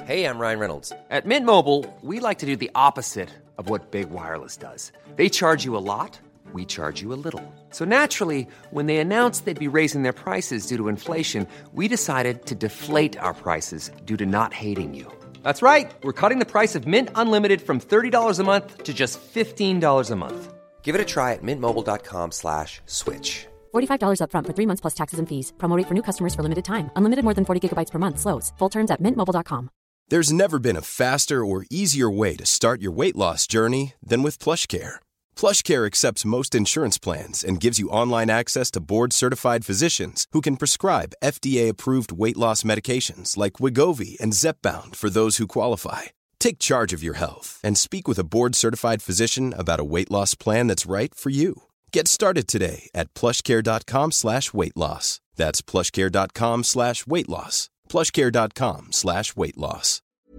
Hey, I'm Ryan Reynolds. At Mint Mobile, we like to do the opposite of what Big Wireless does. They charge you a lot, we charge you a little. So naturally, when they announced they'd be raising their prices due to inflation, we decided to deflate our prices due to not hating you. That's right. We're cutting the price of Mint Unlimited from $30 a month to just $15 a month. Give it a try at mintmobile.com/switch. $45 up front for 3 months plus taxes and fees. Promo rate for new customers for limited time. Unlimited more than 40 gigabytes per month. Slows full terms at mintmobile.com. There's never been a faster or easier way to start your weight loss journey than with PlushCare. PlushCare accepts most insurance plans and gives you online access to board-certified physicians who can prescribe FDA-approved weight loss medications like Wegovy and Zepbound for those who qualify. Take charge of your health and speak with a board-certified physician about a weight loss plan that's right for you. Get started today at plushcare.com/weightloss. That's plushcare.com/weightloss. plushcare.com/weightloss.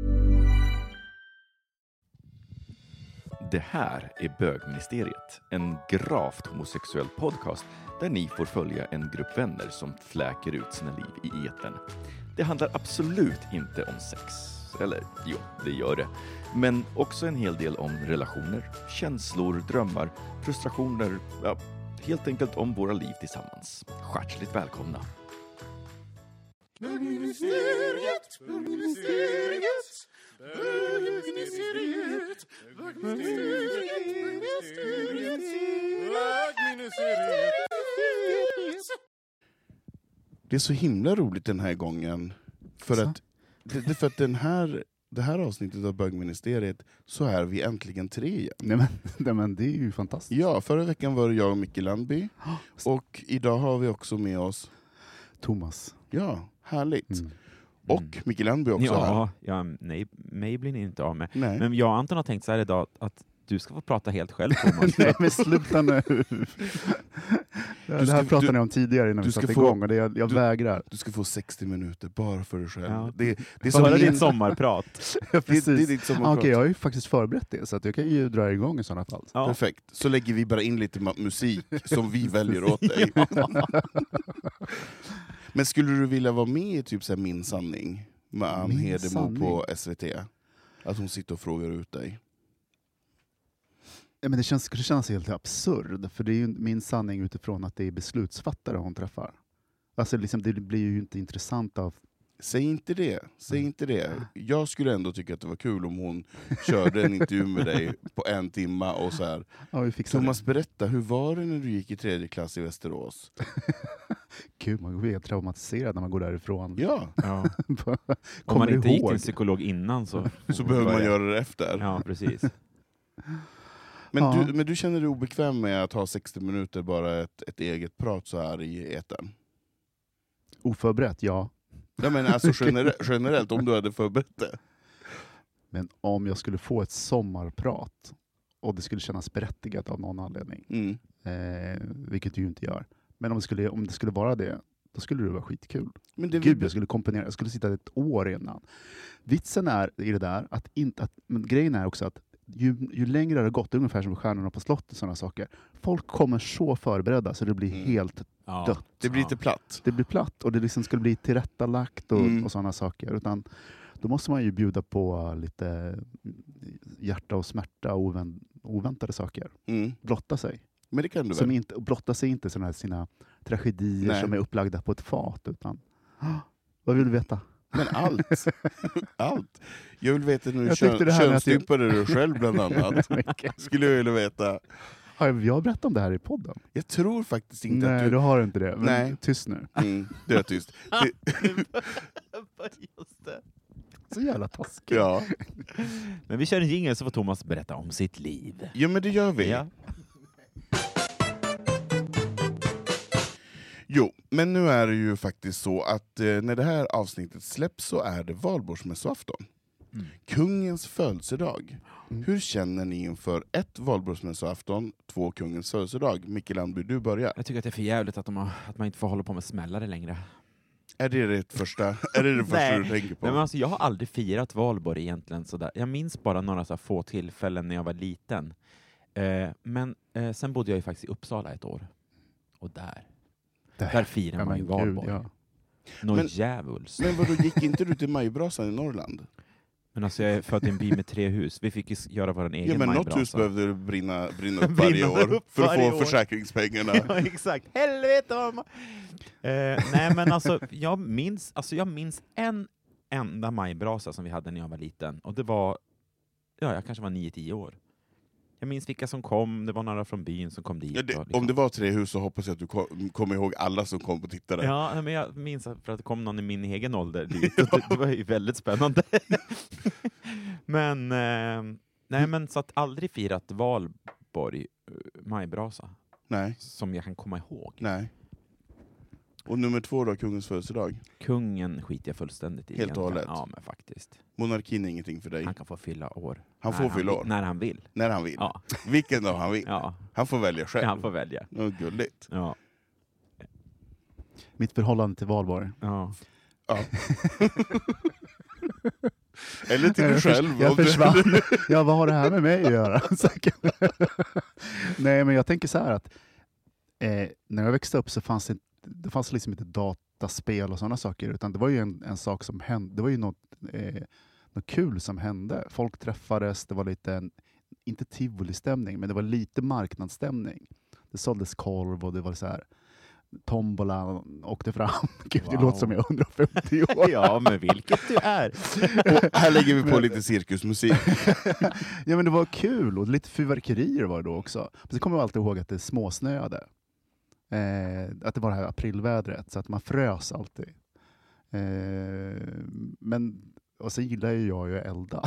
Det här är Bögministeriet, en gravt homosexuell podcast där ni får följa en grupp vänner som fläker ut sina liv i etern. Det handlar absolut inte om sex. Eller, jo, det gör det. Men också en hel del om relationer, känslor, drömmar, frustrationer. Ja, helt enkelt om våra liv tillsammans. Hjärtligt välkomna. Bögministeriet, bögministeriet, bögministeriet, bögministeriet. Det är så himla roligt den här gången. För att det här avsnittet av Bögministeriet så är vi äntligen 3 igen. Nej, men det är ju fantastiskt. Ja, förra veckan var det jag och Micke Landby. Och idag har vi också med oss Thomas. Ja, härligt. Och Micke Landby också här. Ja, nej, mig blir ni inte av med. Nej. Men jag och Anton har tänkt så här idag att du ska få prata helt själv, Thomas. Nej, men sluta nu. Det här pratade ni om tidigare innan vi satte igång och jag vägrar. Du ska få 60 minuter bara för dig själv. Ja. Det är som ditt sommarprat. Ja, precis. Det är ditt sommarprat. Okej, jag har ju faktiskt förberett det så att jag kan ju dra igång i sådana fall. Ja. Perfekt. Så lägger vi bara in lite musik som vi väljer åt dig. Men skulle du vilja vara med i typ så här Min sanning med Ann Min Hedemo sanning? på SVT? Att hon sitter och frågar ut dig. Ja, men det skulle kännas helt absurd, för det är ju min sanning utifrån att det är beslutsfattare hon träffar. Alltså liksom, det blir ju inte intressant av... Säg inte det. Säg inte det. Jag skulle ändå tycka att det var kul om hon körde en intervju med dig på 1 timme och så här. Ja, vi fixar Thomas, berätta, hur var det när du gick i 3:e klass i Västerås? Gud, man blir helt traumatiserad när man går därifrån. Ja. Ja. Om Kommer man inte gick till ihåg? en psykolog innan så behöver man göra det efter. Ja, precis. Men du känner dig obekväm med att ha 60 minuter bara ett eget prat så här i etern? Oförberett, ja. Ja, men alltså generellt, om du hade förberett det. Men om jag skulle få ett sommarprat och det skulle kännas berättigat av någon anledning, vilket det ju inte gör. Men om det skulle vara det, då skulle det vara skitkul. Men det Gud, jag skulle komponera. Jag skulle sitta ett år innan. Vitsen är i det där men grejen är också att ju längre det har gått, ungefär som Stjärnorna på slottet och sådana saker. Folk kommer så förberedda så det blir helt dött. Det blir lite platt. Det blir platt och det liksom skulle bli tillrättalagt och sådana saker. Utan då måste man ju bjuda på lite hjärta och smärta och oväntade saker. Blotta sig. Men det kan du väl? Blotta sig inte sådana här sina tragedier. Nej. Som är upplagda på ett fat. Utan, vad vill du veta? Men allt. Allt. Jag vill veta när du Jag tyckte det här med att könsstympade dig själv bland annat. Skulle jag vilja veta. Har jag berättat om det här i podden? Jag tror faktiskt inte Nej, att du... du har inte det. Men Nej. Tyst nu. Det är tyst. Just det. Så jävla taskigt. Ja. Men vi kör en jingle så får Thomas berätta om sitt liv. Ja, men det gör vi. Ja. Jo, men nu är det ju faktiskt så att när det här avsnittet släpps så är det valborgsmässoafton. Kungens födelsedag. Hur känner ni inför 1. valborgsmässoafton, 2. kungens födelsedag? Micke Landby, du börjar. Jag tycker att det är för jävligt att man inte får hålla på med smällare längre. Är det det första du tänker på? Nej, men alltså, jag har aldrig firat valborg egentligen. Sådär. Jag minns bara några så få tillfällen när jag var liten. Men sen bodde jag ju faktiskt i Uppsala ett år. Och där firar man ju valborg. Ja. Nå djävuls. Men vadå, gick inte du till majbrasan i Norrland? Men alltså jag är född i en by med 3 hus. Vi fick ju göra vår egen men majbrasa. något hus behövde brinna upp varje år för att få försäkringspengarna. Ja, exakt. Helvete vad man... Nej, men alltså jag minns en enda majbrasa som vi hade när jag var liten. Och det var, jag kanske var 9-10 år. Jag minns vilka som kom, det var några från byn som kom dit. Ja, liksom. Om det var 3 hus så hoppas jag att du kommer ihåg alla som kom och tittade. Ja, men jag minns för att det kom någon i min egen ålder dit. Det var ju väldigt spännande. Men, nej, men så att aldrig firat Valborg majbrasa. Nej. Som jag kan komma ihåg. Nej. Och nummer 2 då, kungens födelsedag. Kungen skiter jag fullständigt i. Helt och hållet. Ja, men faktiskt. Monarkin är ingenting för dig. Han kan få fylla år. Han får fylla år. När han vill. När han vill. Ja. Vilken dag han vill. Ja. Han får välja själv. Han får välja. Gulligt. Ja. Mitt förhållande till Valborg. Ja. Ja. Eller till dig själv. Jag försvann. Ja, vad har det här med mig att göra? Nej, men jag tänker så här att när jag växte upp så fanns det fanns liksom inte dataspel och sådana saker, utan det var ju en sak som hände. Det var ju något kul som hände. Folk träffades, det var lite, inte tivoli-stämning, men det var lite marknadsstämning. Det såldes korv och det var så här, tombola åkte fram. Gud, det låter som jag är 150 år. Ja, men vilket du är. Och här lägger vi på lite cirkusmusik. Ja, men det var kul och lite fyrverkerier var det då också. Men så kommer jag alltid ihåg att det småsnöade. Att det var det här aprilvädret, så att man frös alltid. Men, och så gillar jag ju elda.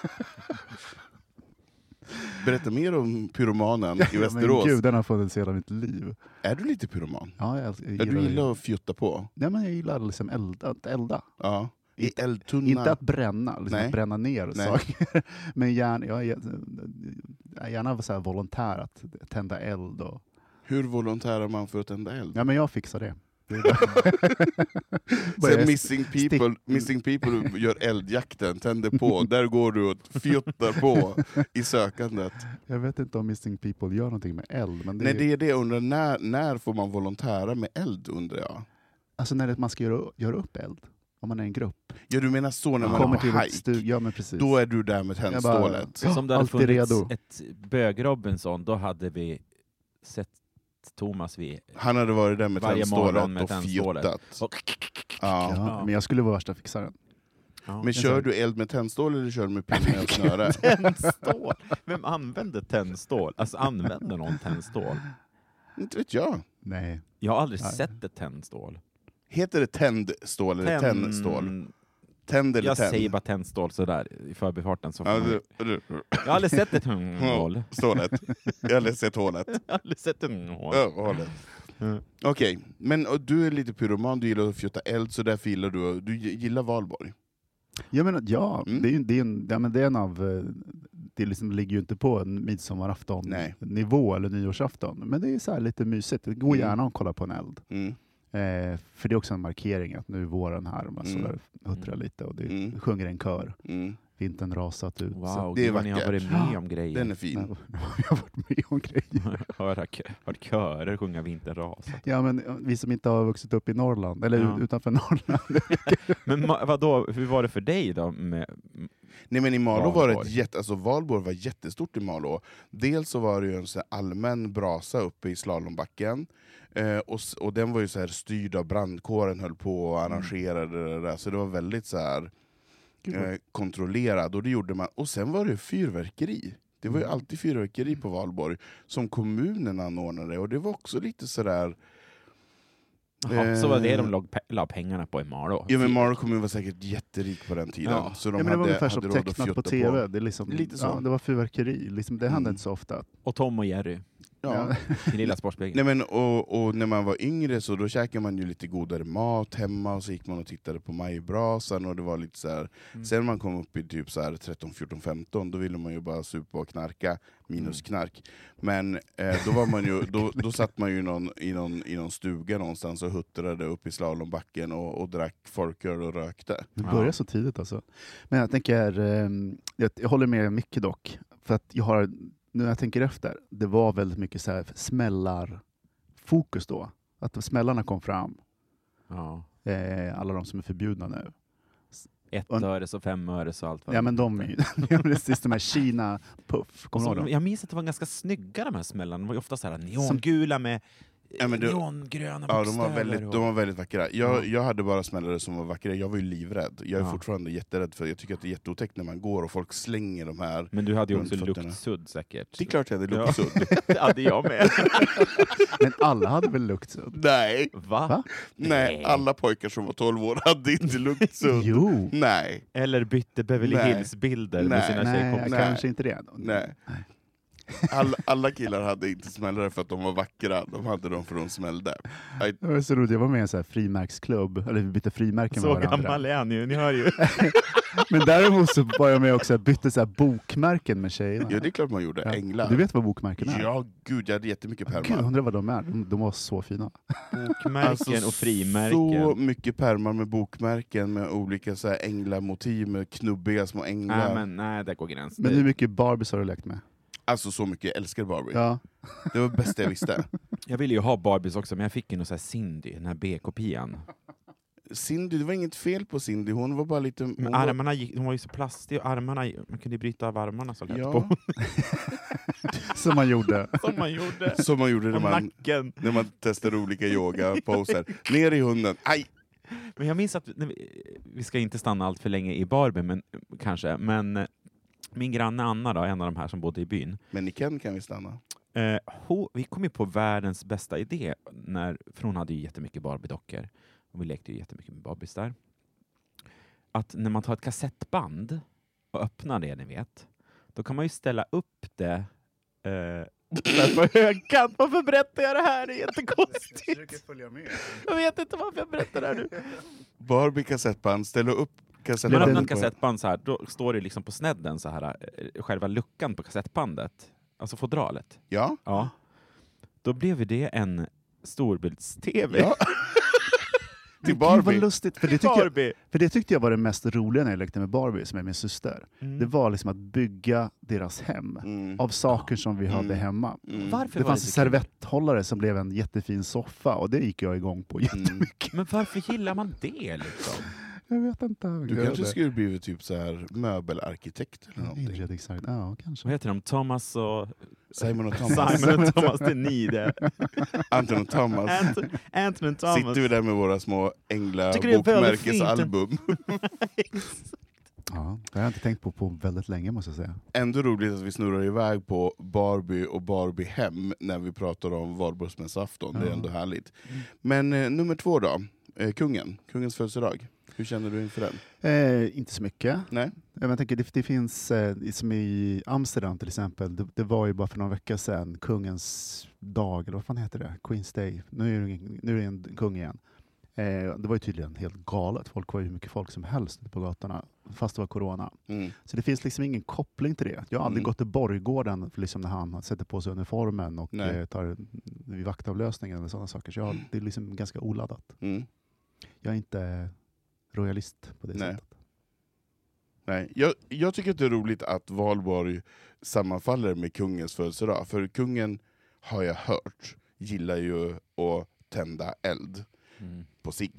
Berätta mer om pyromanen i Västerås. Men gud, den har funnits hela mitt liv. Är du lite pyroman? Ja, jag gillar, du gillar att fjutta på? Nej, men jag gillar liksom elda. Ja. I eldtunna? Inte att bränna, liksom Nej. att bränna ner saker. Men jag är gärna så här volontär att tända eld. Och... Hur volontärar man för att tända eld? Ja, men jag fixar det. Sen missing people gör eldjakten, tänder på. Där går du och fjuttar på i sökandet. Jag vet inte om Missing People gör någonting med eld. Men Nej, det är det jag undrar. När får man volontära med eld, undrar jag? Alltså när man ska göra upp eld. Om man är en grupp. Ja, du menar så när man kommer är på till hike? Ja, men precis. Då är du där med tändstålet. Som det hade alltid funnits redo. ett bög-Robinson, då hade vi sett Thomas Han hade varit där med varje morgon med tändstålet och fjuttat. Ja. Ja, men jag skulle vara värsta fixaren. Ja. Men kör du eld med tändstål eller kör du med pinne och snöre? Tändstål? Vem använder tändstål? Alltså använder någon tändstål? Inte vet jag. Nej. Jag har aldrig sett ett tändstål. Heter det tändstål eller tändstål? Tänd eller jag tänd? säger bara tändstål sådär i förbifarten. Så Ja, jag har aldrig sett ett hål. Stålet. Jag har aldrig sett hålet. Jag har aldrig sett ett hål. Ja, hålet. Okej, men och du är lite pyroman, du gillar att fjutta eld, så därför gillar du gillar Valborg. Jag menar, ja, Mm. det liksom ligger ju inte på en midsommarafton-nivå eller nyårsafton. Men det är så här lite mysigt. Det går gärna att kolla på en eld. Mm. För det är också en markering att nu är våren här. Man så där huttrar lite och det sjunger en kör. Mm. Vintern rasat ut. Wow, det är gud vad ni har vackert. varit med om grejer. Den är fin. Jag har varit med om grejer. Hört körer sjunga Vintern rasat. Ja, men vi som inte har vuxit upp i Norrland, eller utanför Norrland. Men vadå, hur var det för dig då? Nej, men i Malå var Valborg. det Valborg var jättestort i Malå. Dels så var det ju en så här allmän brasa uppe i slalombacken. Och den var ju så här styrd av brandkåren, höll på och arrangerade det där. Så det var väldigt så här kontrollerad, och det gjorde man. Och sen var det fyrverkeri. Det var ju alltid fyrverkeri på Valborg som kommunen anordnade, och det var också lite sådär. Jaha, så var det de la pengarna på i Malå? Ja, men Malå kommun var säkert jätterik på den tiden. Ja. Så de men det var ungefär som råd att tecknat på fjutta TV. Det, är liksom, Lite så. ja, det var fyrverkeri. Liksom, det hände inte så ofta. Och Tom och Jerry Ja. i Lilla Sportspegeln. Nej, men, och när man var yngre så då käkade man ju lite godare mat hemma, och så gick man och tittade på majbrasan, och det var lite så här. Sen när man kom upp i typ så här 13, 14, 15, då ville man ju bara supa och knarka, minus knark. Men då var man ju då satt man ju i någon stuga någonstans och huttrade upp i slalombacken och drack folköl och rökte. Det började så tidigt alltså. Men jag tänker, jag håller med mycket dock. För att nu när jag tänker efter, det var väldigt mycket så här smällarfokus då. Att smällarna kom fram. Ja. Alla de som är förbjudna nu. 1 öre och 5 öre och allt. Ja, men de här Kina puff. Jag minns att det var ganska snygga de här smällarna. De var ju ofta så här neongula med neongröna bokstäver. De var väldigt vackra. Jag hade bara smällare som var vackra. Jag var ju livrädd. Jag är fortfarande jätterädd för jag tycker att det är jätteotäckt när man går och folk slänger de här. Men du hade ju också luktsudd säkert. Det är klart jag hade luktsudd. Det hade jag med. Men alla hade väl luktsudd? Nej. Va? Nej, alla pojkar som var 12 år hade inte luktsudd. Jo. Nej. Eller bytte Beverly Hills-bilder med sina tjejkompisar. Kanske inte det. Nej. Alla killar hade inte smällare för att de var vackra. De hade dem för att de smällde. Det var så roligt. Jag var med i en sån här frimärksklubb. Eller vi bytte frimärken med Så varandra. gammal är han ju, ni hör ju. Men däremot så var jag med också. Bytte så här bokmärken med tjejerna. Ja, det är klart man gjorde. Ja. Änglar. Du vet vad bokmärken är? Ja, gud, jag hade jättemycket pärmar. Gud, jag undrar vad de är. De var så fina. Bokmärken och frimärken. Så mycket pärmar med bokmärken med olika så här änglamotiv med knubbiga små änglar. Nej, där går gränsen. Men hur mycket Barbies har du lekt med? Alltså så mycket, jag älskar Barbie. Ja. Det var det bästa jag visste. Jag ville ju ha Barbies också, men jag fick ju någon så här Cindy, den här B-kopian. Cindy, det var inget fel på Cindy, hon var bara lite... Men armarna hon var ju så plastig och armarna, man kunde ju bryta av armarna så lätt på. Som man gjorde. Som man gjorde när man testade olika yoga-poser. Ner i hunden, aj! Men jag minns att, vi ska inte stanna allt för länge i Barbie, men kanske, men min granne Anna då, en av de här som bodde i byn. Men i Ken kan vi stanna. Vi kom ju på världens bästa idé, för hon hade ju jättemycket Barbie-dockor. Och vi lekte ju jättemycket med Barbies där. Att när man tar ett kassettband och öppnar det, ni vet, då kan man ju ställa upp det på högkant. Varför berättar jag det här? Det är jättekonstigt. Jag försöker följa med. Jag vet inte varför jag berättar det här nu. Barbie kassettband, ställa upp kassettband. Man öppnar ett kassettband så här, då står det liksom på snedden så här, själva luckan på kassettbandet. Alltså fodralet. Ja. Då blev det en storbilds-tv. Ja. Till Barbie. Gud, vad lustigt. För det tyckte jag var det mest roliga när jag lekte med Barbie, som är min syster. Det var liksom att bygga deras hem av saker som vi hade hemma. Varför det fanns en servetthållare som blev en jättefin soffa, och det gick jag igång på jättemycket. Men varför gillar man det liksom? Jag vet inte. Du kanske skulle bli typ så här möbelarkitekt eller någonting. Ja, kanske. Vad heter de? Thomas och... Simon och Thomas. Simon och Thomas, det är ni det. Anton och Thomas. Anton och Thomas. Sitter vi där med våra små ängla-bokmärkesalbum. Ja, det har jag inte tänkt på väldigt länge, måste jag säga. Ändå roligt att vi snurrar iväg på Barbie och Barbie-hem när vi pratar om valborgsmässoafton. Det är ändå härligt. Men nummer 2 då. Kungens födelsedag. Hur känner du inför den? Inte så mycket. Nej. Jag tänker, det finns, som i Amsterdam till exempel, det var ju bara för några veckor sedan kungens dag, eller vad fan heter det? Queen's Day. Nu är det en kung igen. Det var ju tydligen helt galet. Folk var ju hur mycket folk som helst på gatorna, fast det var corona. Så det finns liksom ingen koppling till det. Jag har aldrig gått till Borggården liksom när han sätter på sig uniformen och tar vid vaktavlösningen eller sådana saker. Så det är liksom ganska oladdat. Jag är inte royalist på det sättet. Nej, jag tycker att det är roligt att Valborg sammanfaller med kungens födelsedag. För kungen, har jag hört, gillar ju att tända eld på sig.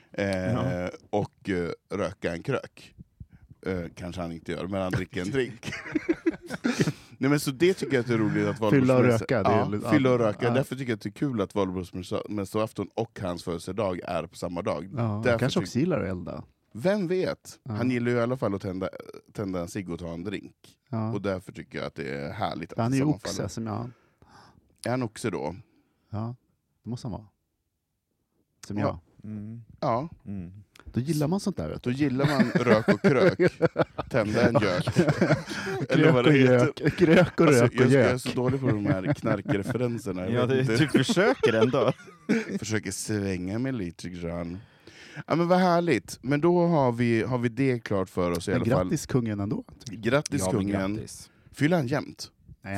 Och röka en krök. Kanske han inte gör, men han dricker en drink. Nej, men så det tycker jag att det är roligt att fylla och röka. Fylla och röka. Därför tycker jag att det är kul att valborgsmässoafton och hans födelsedag är på samma dag. Han kanske också gillar att elda. Vem vet? Han gillar ju i alla fall att tända en cigg och ta en drink. Och därför tycker jag att det är härligt att han är ju oxe som jag. Är han oxe då? Ja, det måste han vara. Som jag. Ja. Då gillar man sånt där. Vet du. Då gillar man rök och krök. Tända en gök. Eller vad det heter. Krök och rök och jag gök. är så dålig på de här knarkreferenserna. Ja, du försöker ändå. Försöker svänga mig lite grann. Ja, men vad härligt. Men då har vi det klart för oss i alla fall. Grattis kungen ändå. Grattis kungen. Fyller han jämnt? Nej,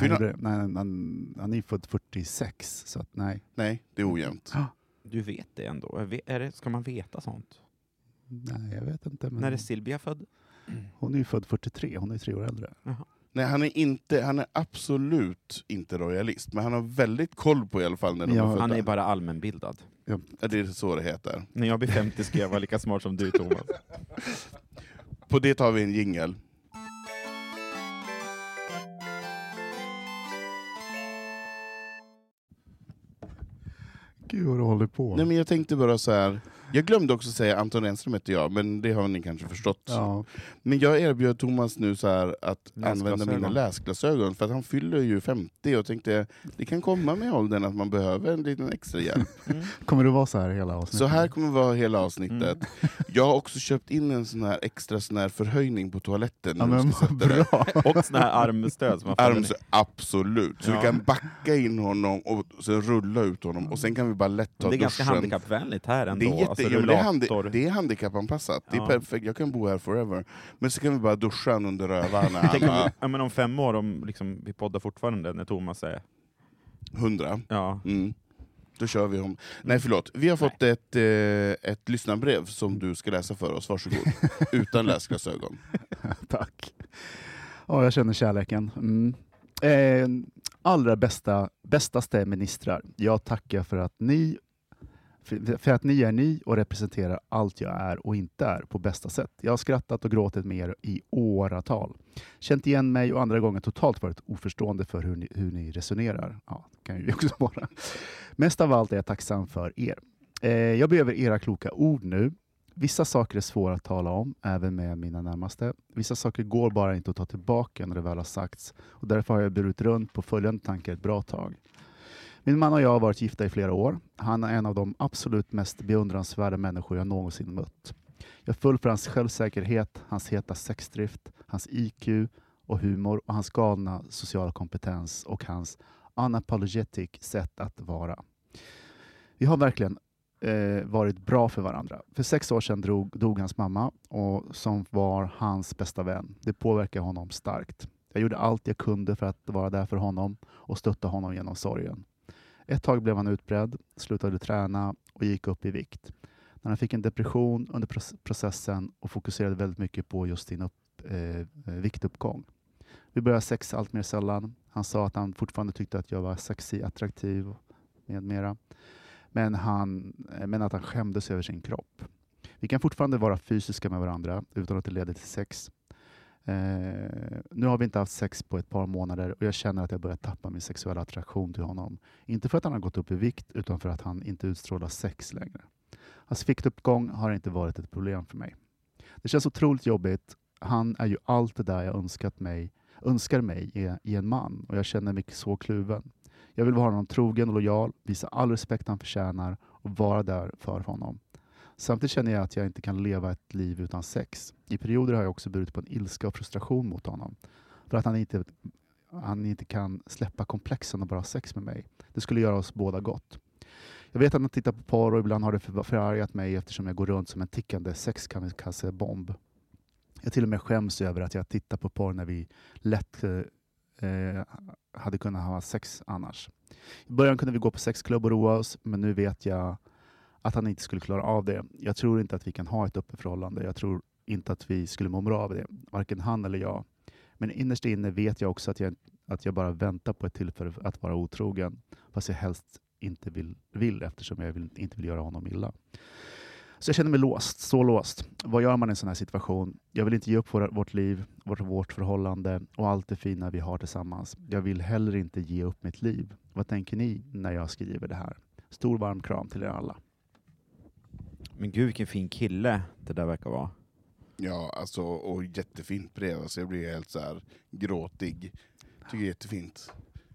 han är född 46, så att nej. Nej, det är ojämnt. Du vet det ändå. Ska man veta sånt? Nej, jag vet inte. Men när är Silvia född? Hon är ju född 43, hon är 3 år äldre. Nej, han är absolut inte royalist, men han har väldigt koll på i alla fall när de är födda. Han är bara allmänbildad. Ja, det är så det heter. När jag blir 50 ska jag vara lika smart som du, Thomas. på det tar vi en jingle. Gud vad du håller på. Nej, men jag tänkte bara så här. Jag glömde också säga Anton Enström heter jag, men det har ni kanske förstått. Ja. Men jag erbjöd Thomas nu så här att Läsglasögon. använda mina läsglasögon, för att han fyller ju 50 och tänkte det kan komma med åldern att man behöver en liten extra hjälp. Kommer det vara så här hela avsnittet? Så här kommer vara hela avsnittet. Jag har också köpt in en sån här extra sån här förhöjning på toaletten. Ja, när du men ska sätta dig. bra. Och såna här armstöd som man faller ner. Absolut. Så Ja. vi kan backa in honom och sen rulla ut honom. Och sen kan vi bara lätt ta Det är ganska duschen. handikappvänligt här ändå. Det är, alltså, ja, men det, är rullator. det är handikappanpassat. Det är Ja. perfekt. Jag kan bo här forever. Men så kan vi bara duscha han under rövarna. Tänk om, Alla ja, men om 5 år, om liksom, vi poddar fortfarande när Thomas är... 100. Ja. Mm. Då kör vi om. Nej, förlåt. Vi har fått ett lyssnarbrev som du ska läsa för oss. Varsågod. Utan läsglasögon. Tack. Ja, jag känner kärleken. Allra bästaste ministrar. Jag tackar för att ni är ni och representerar allt jag är och inte är på bästa sätt. Jag har skrattat och gråtit med er i åratal. Känt igen mig och andra gånger totalt varit oförstående för hur ni resonerar. Ja, det kan ju också vara. Mest av allt är jag tacksam för er. Jag behöver era kloka ord nu. Vissa saker är svåra att tala om, även med mina närmaste. Vissa saker går bara inte att ta tillbaka när det väl har sagts. Och därför har jag burit runt på följande tankar ett bra tag. Min man och jag har varit gifta i flera år. Han är en av de absolut mest beundransvärda människor jag någonsin mött. Jag är full för hans självsäkerhet, hans heta sexdrift, hans IQ och humor och hans galna sociala kompetens och hans unapologetic sätt att vara. Vi har verkligen varit bra för varandra. För 6 år sedan dog hans mamma och som var hans bästa vän. Det påverkade honom starkt. Jag gjorde allt jag kunde för att vara där för honom och stötta honom genom sorgen. Ett tag blev han utbredd, slutade träna och gick upp i vikt. När han fick en depression under processen och fokuserade väldigt mycket på just sin viktuppgång. Vi började sex allt mer sällan. Han sa att han fortfarande tyckte att jag var sexy, attraktiv med mera. Men att han skämdes över sin kropp. Vi kan fortfarande vara fysiska med varandra utan att det leder till sex. Nu har vi inte haft sex på ett par månader och jag känner att jag börjar tappa min sexuella attraktion till honom. Inte för att han har gått upp i vikt utan för att han inte utstrålar sex längre. Hans viktuppgång har inte varit ett problem för mig. Det känns otroligt jobbigt. Han är ju allt det där jag önskar mig i en man och jag känner mig så kluven. Jag vill vara honom trogen och lojal, visa all respekt han förtjänar och vara där för honom. Samtidigt känner jag att jag inte kan leva ett liv utan sex. I perioder har jag också burit på en ilska och frustration mot honom. För att han inte kan släppa komplexen och bara ha sex med mig. Det skulle göra oss båda gott. Jag vet att han tittar på porr och ibland har det förargat mig eftersom jag går runt som en tickande sexkassebomb. Jag till och med skäms över att jag tittar på porr när vi lätt hade kunnat ha sex annars. I början kunde vi gå på sexklubb och roa oss, men nu vet jag att han inte skulle klara av det. Jag tror inte att vi kan ha ett öppet förhållande. Jag tror inte att vi skulle må bra av det. Varken han eller jag. Men innerst inne vet jag också att jag bara väntar på ett tillfälle att vara otrogen. Fast jag helst inte vill eftersom jag inte vill göra honom illa. Så jag känner mig låst. Så låst. Vad gör man i en sån här situation? Jag vill inte ge upp vårt liv, vårt förhållande och allt det fina vi har tillsammans. Jag vill heller inte ge upp mitt liv. Vad tänker ni när jag skriver det här? Stor varm kram till er alla. Men gud, vilken fin kille det där verkar vara. Ja, alltså, och jättefint brev. Alltså, jag blir helt så här gråtig. Tycker det är jättefint.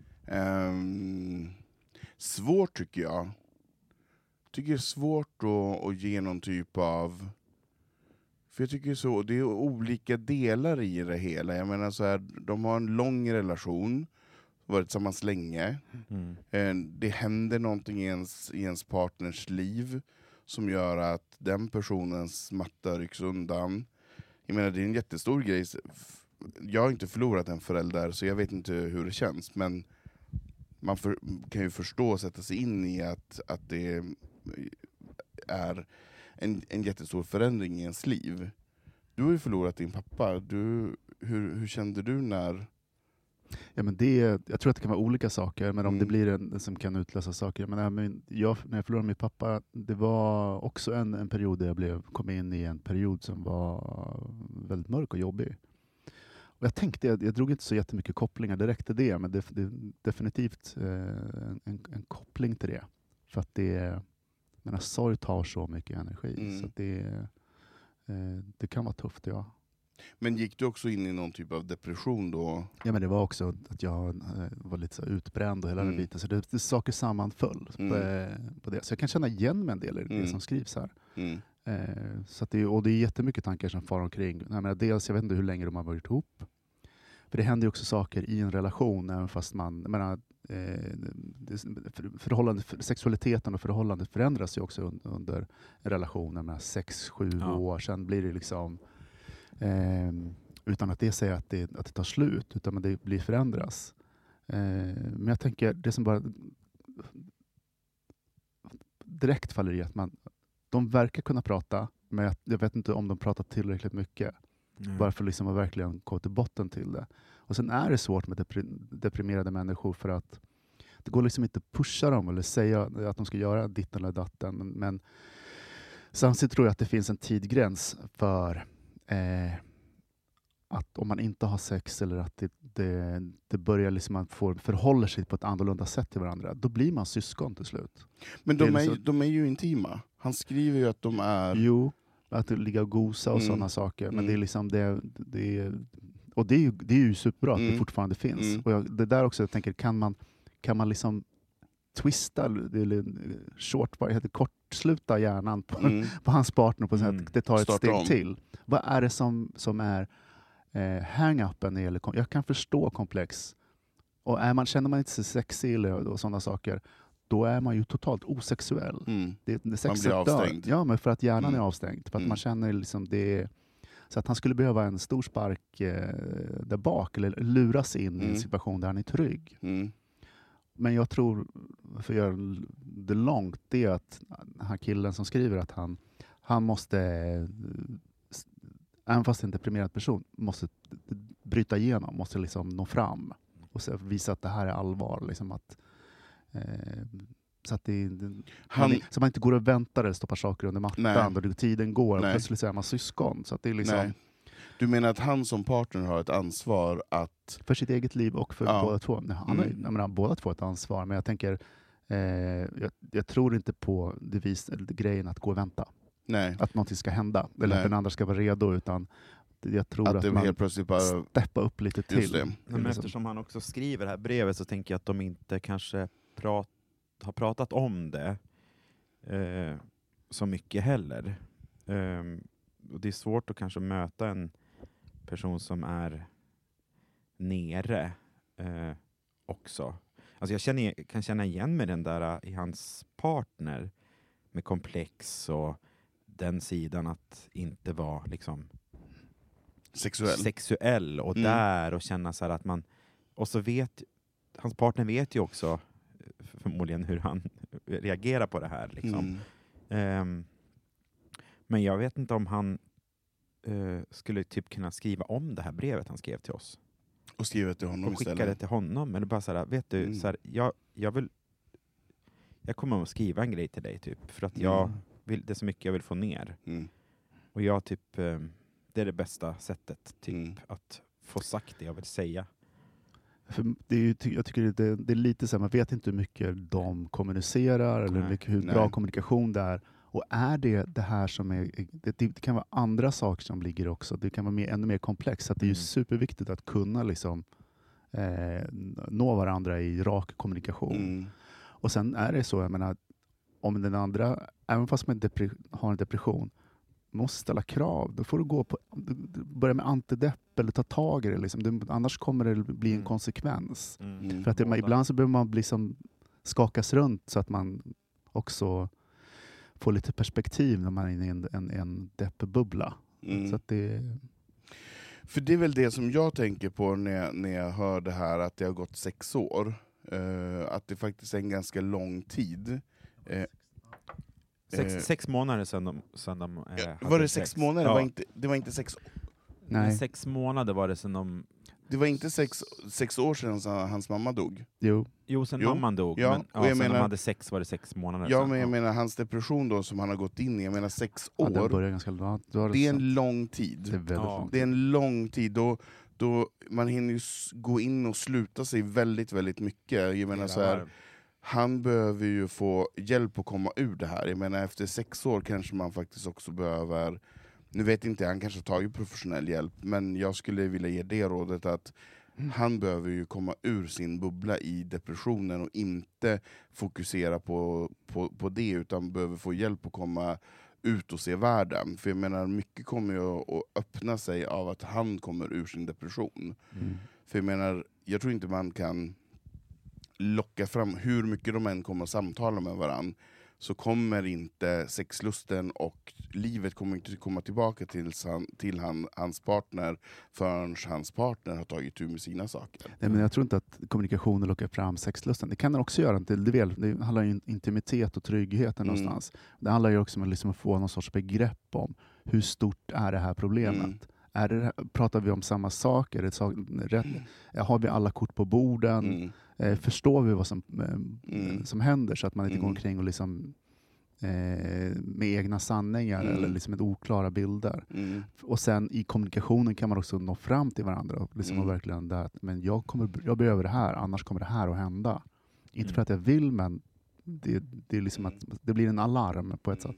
Svårt tycker jag. Tycker det är svårt att ge någon typ av... För jag tycker så, det är olika delar i det hela. Jag menar så här, de har en lång relation. Varit tillsammans länge. Det händer någonting i ens partners liv som gör att den personens matta rycks undan. Jag menar, det är en jättestor grej. Jag har inte förlorat en förälder, så jag vet inte hur det känns. Men man kan ju förstå och sätta sig in i att det är en jättestor förändring i ens liv. Du har ju förlorat din pappa. Hur kände du när Ja, men jag tror att det kan vara olika saker, men om det blir en som kan utlösa saker. Men när jag förlorade min pappa, det var också en period där jag kom in i en period som var väldigt mörk och jobbig. Och jag tänkte, jag drog inte så jättemycket kopplingar, det räckte det, men det är definitivt en koppling till det. För att sorg tar så mycket energi, så att det kan vara tufft, ja. Men gick du också in i någon typ av depression då? Ja, men det var också att jag var lite så utbränd och hela den biten. Så det saker sammanföll på det. Så jag kan känna igen mig en del i det som skrivs här. Så att det är jättemycket tankar som far omkring. Dels, jag vet inte hur länge de har varit ihop. För det händer ju också saker i en relation, även fast sexualiteten och förhållandet förändras ju också under en relation. 6-7 år, sen blir det liksom... utan att det säger att det tar slut, utan det blir förändras. Men jag tänker, det som bara direkt faller i att de verkar kunna prata, men jag vet inte om de pratar tillräckligt mycket. Bara för liksom att verkligen gå till botten till det. Och sen är det svårt med deprimerade människor, för att det går liksom inte att pusha dem eller säga att de ska göra ditten eller datten. Men samtidigt tror jag att det finns en tidgräns för att om man inte har sex, eller att det börjar liksom, man förhåller sig på ett annorlunda sätt till varandra, då blir man syskon till slut. Men de är ju intima. Han skriver ju att de är... Jo, att det ligger och gosa och sådana saker. Men det är liksom och det är ju superbra att det fortfarande finns. Och det där också, jag tänker, kan man liksom twista, eller kortsluta hjärnan på hans partner på sätt att det tar ett steg till. Vad är det som är hang-upen? Jag kan förstå komplex. Och känner man inte sig sexig och sådana saker, då är man ju totalt osexuell. Man blir avstängd. Ja, men för att hjärnan är avstängd. För att man känner liksom det. Så att han skulle behöva en stor spark där bak, eller luras in i en situation där han är trygg. Men jag tror, för att göra det långt, det är att den här killen som skriver att han måste, även fast det är en deprimerad person, måste bryta igenom, måste liksom nå fram och visa att det här är allvar. Liksom att, så att så man inte går och väntar eller stoppar saker under mattan och tiden går och plötsligt så är man syskon. Så att det är liksom... Du menar att han som partner har ett ansvar att... För sitt eget liv och för båda två. Jag menar, båda två har ett ansvar, men jag tänker jag tror inte på grejen att gå och vänta. Nej. Att någonting ska hända, eller att den andra ska vara redo, utan jag tror att man helt plötsligt bara steppa upp lite till. Men eftersom han också skriver det här brevet, så tänker jag att de inte kanske har pratat om det så mycket heller. Och det är svårt att kanske möta en person som är nere också. Alltså jag kan känna igen med den där i hans partner, med komplex och den sidan att inte vara liksom sexuell och där, och känna så här att man, och så hans partner vet ju också förmodligen hur han reagerar på det här liksom. Men jag vet inte om han skulle typ kunna skriva om det här brevet han skrev till oss. Och skriva till honom och skicka istället. Det till honom. Eller bara så här, vet du, så här, jag kommer att skriva en grej till dig typ. För att det är så mycket jag vill få ner. Och jag typ, det är det bästa sättet typ att få sagt det jag vill säga. För jag tycker det är lite så här, man vet inte hur mycket de kommunicerar eller hur bra kommunikation det är. Och är det här som är... Det kan vara andra saker som ligger också. Det kan vara ännu mer komplext. Så det är ju superviktigt att kunna liksom, nå varandra i rak kommunikation. Och sen är det så, jag menar, om den andra, även fast man har en depression, måste ställa krav. Då får du börja med antidepp eller ta tag i det. Liksom. Annars kommer det bli en konsekvens. För att ibland så behöver man liksom skakas runt så att man också får lite perspektiv när man är inne i en deppbubbla. Så att för det är väl det som jag tänker på när jag hör det här, att det har gått 6 år. Att det faktiskt är en ganska lång tid. 6 månader sedan de var det 6 månader? Ja. Det var inte 6 år? Nej. 6 månader var det sedan de Det var inte sex år sedan hans mamma dog. Jo, sen mamman dog. Ja, Men, och jag sen menar, de hade 6 var det 6 månader. Ja, sen. men jag menar hans depression då som han har gått in i, jag menar 6 år. Den börjar ganska långt. Det är en lång tid. Det är väldigt lång tid. Det är en lång tid då man hinner ju gå in och sluta sig väldigt, väldigt mycket. Jag menar så här, han behöver ju få hjälp att komma ur det här. Jag menar efter 6 år kanske man faktiskt också behöver, nu vet inte, han kanske har tagit professionell hjälp, men jag skulle vilja ge det rådet att han behöver ju komma ur sin bubbla i depressionen och inte fokusera på det, utan behöver få hjälp att komma ut och se världen. För jag menar, mycket kommer ju att öppna sig av att han kommer ur sin depression. För jag menar, jag tror inte man kan locka fram, hur mycket de än kommer att samtala med varandra, så kommer inte sexlusten och livet kommer inte komma tillbaka till hans partner förrän hans partner har tagit tur med sina saker. Nej, men jag tror inte att kommunikationen lockar fram sexlusten. Det kan den också göra. Det handlar ju om intimitet och tryggheten någonstans. Det handlar ju också om liksom att få någon sorts begrepp om hur stort är det här problemet. Pratar vi om samma saker? Har vi alla kort på borden? Förstår vi vad som händer, så att man inte går omkring och liksom, med egna sanningar eller liksom med oklara bilder. Och sen i kommunikationen kan man också nå fram till varandra och liksom och verkligen där, men jag behöver det här, annars kommer det här att hända. Inte för att jag vill, men det är liksom att det blir en alarm på ett sätt.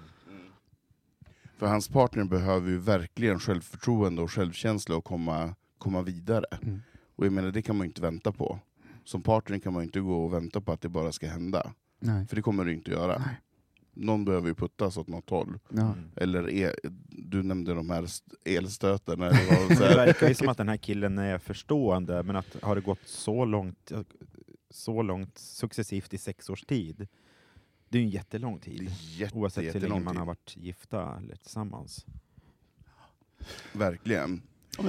För hans partner behöver ju verkligen självförtroende och självkänsla och komma vidare. Och jag menar, det kan man ju inte vänta på. Som partner kan man ju inte gå och vänta på att det bara ska hända. Nej. För det kommer du inte göra. Nej. Någon behöver ju puttas åt något håll. Eller du nämnde de här elstöten. Det verkar ju som att den här killen är förstående, men att har det gått så långt successivt i 6 års tid, det är ju en jättelång tid. Oavsett hur länge man har varit gifta eller tillsammans. Verkligen.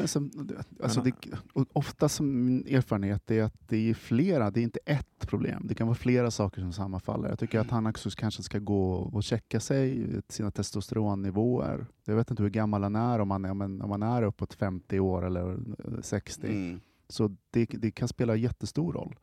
Ofta som min erfarenhet är att det är flera, det är inte ett problem. Det kan vara flera saker som sammanfaller. Jag tycker att han också kanske ska gå och checka sig, sina testosteronnivåer. Jag vet inte hur gammal han är, om man är uppåt 50 år eller 60. Så det kan spela jättestor roll.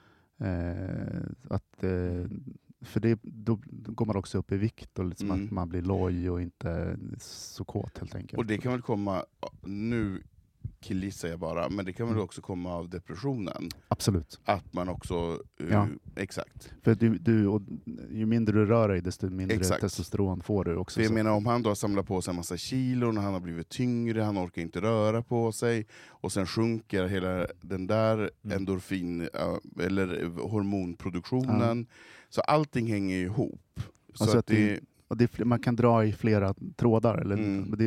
För då går man också upp i vikt och liksom att man blir loj och inte så kåt helt enkelt. Och det kan väl komma, nu killgissar jag bara, men det kan väl också komma av depressionen. Absolut. Att man också, exakt. För ju mindre du rör dig, desto mindre testosteron får du också. För jag menar, om han då samlar på sig en massa kilon, han har blivit tyngre, han orkar inte röra på sig, och sen sjunker hela den där endorfin eller hormonproduktionen. Så allting hänger ihop. Så att man kan dra i flera trådar, eller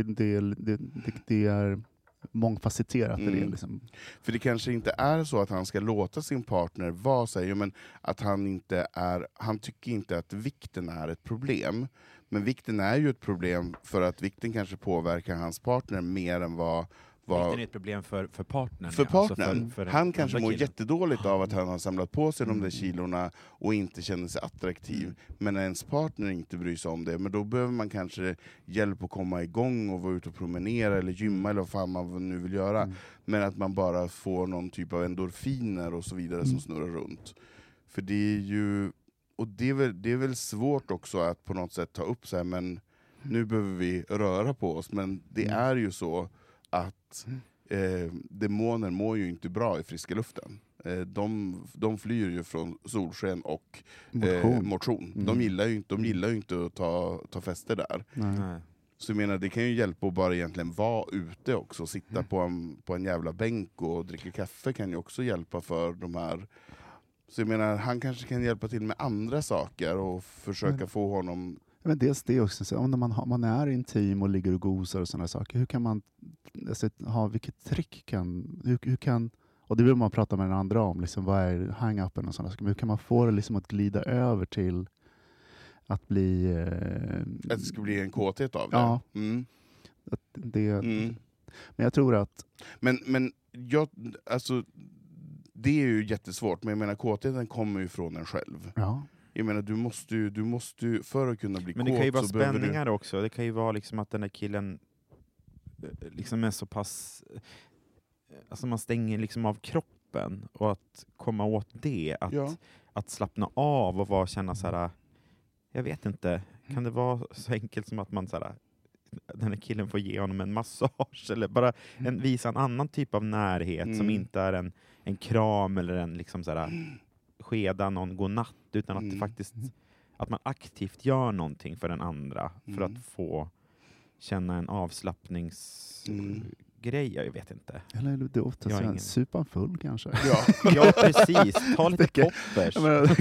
det är mångfacetterat. Det liksom. För det kanske inte är så att han ska låta sin partner vara sig, men att han tycker inte att vikten är ett problem. Men vikten är ju ett problem för att vikten kanske påverkar hans partner mer än vad vikten är ett problem för partnern. För partnern. Alltså för han kanske mår jättedåligt av att han har samlat på sig de där kilorna och inte känner sig attraktiv. Men när ens partner inte bryr sig om det, men då behöver man kanske hjälp att komma igång och vara ute och promenera eller gymma eller vad fan man nu vill göra. Men att man bara får någon typ av endorfiner och så vidare som snurrar runt. För det är ju, och det är väl svårt också att på något sätt ta upp så här, men nu behöver vi röra på oss. Men det är ju så att demoner mår ju inte bra i friska luften. De flyr ju från solsken och motion. De gillar ju inte att ta fester där. Nej. Så jag menar, det kan ju hjälpa att bara egentligen vara ute också. Sitta på en jävla bänk och dricka kaffe kan ju också hjälpa för de här. Så jag menar, han kanske kan hjälpa till med andra saker och försöka få honom. Men dels det också, så om man är intim och ligger och gosar och sådana saker, hur kan man vilket trick hur kan, och det vill man prata med den andra om, liksom, vad är hang-upen och sådana saker, men hur kan man få det liksom att glida över till att bli att det ska bli en kåthet av det? Ja. Men jag tror att det är ju jättesvårt, men jag menar, kåtheten kommer ju från en själv. Ja. Jag menar, du måste för att kunna bli kåt. Men det kan ju vara spänningar också. Det kan ju vara liksom att den där killen liksom är så pass alltså man stänger liksom av kroppen, och att komma åt det, att slappna av och känna så här, jag vet inte, kan det vara så enkelt som att man så här, den här killen får ge honom en massage, eller bara visa en annan typ av närhet som inte är en kram eller en liksom så här, skeda någon godnatt, utan att det faktiskt, att man aktivt gör någonting för den andra för att få känna en avslappningsgrej, jag vet inte. Eller det är ofta supan full kanske. Ja, precis. Ta lite poppers.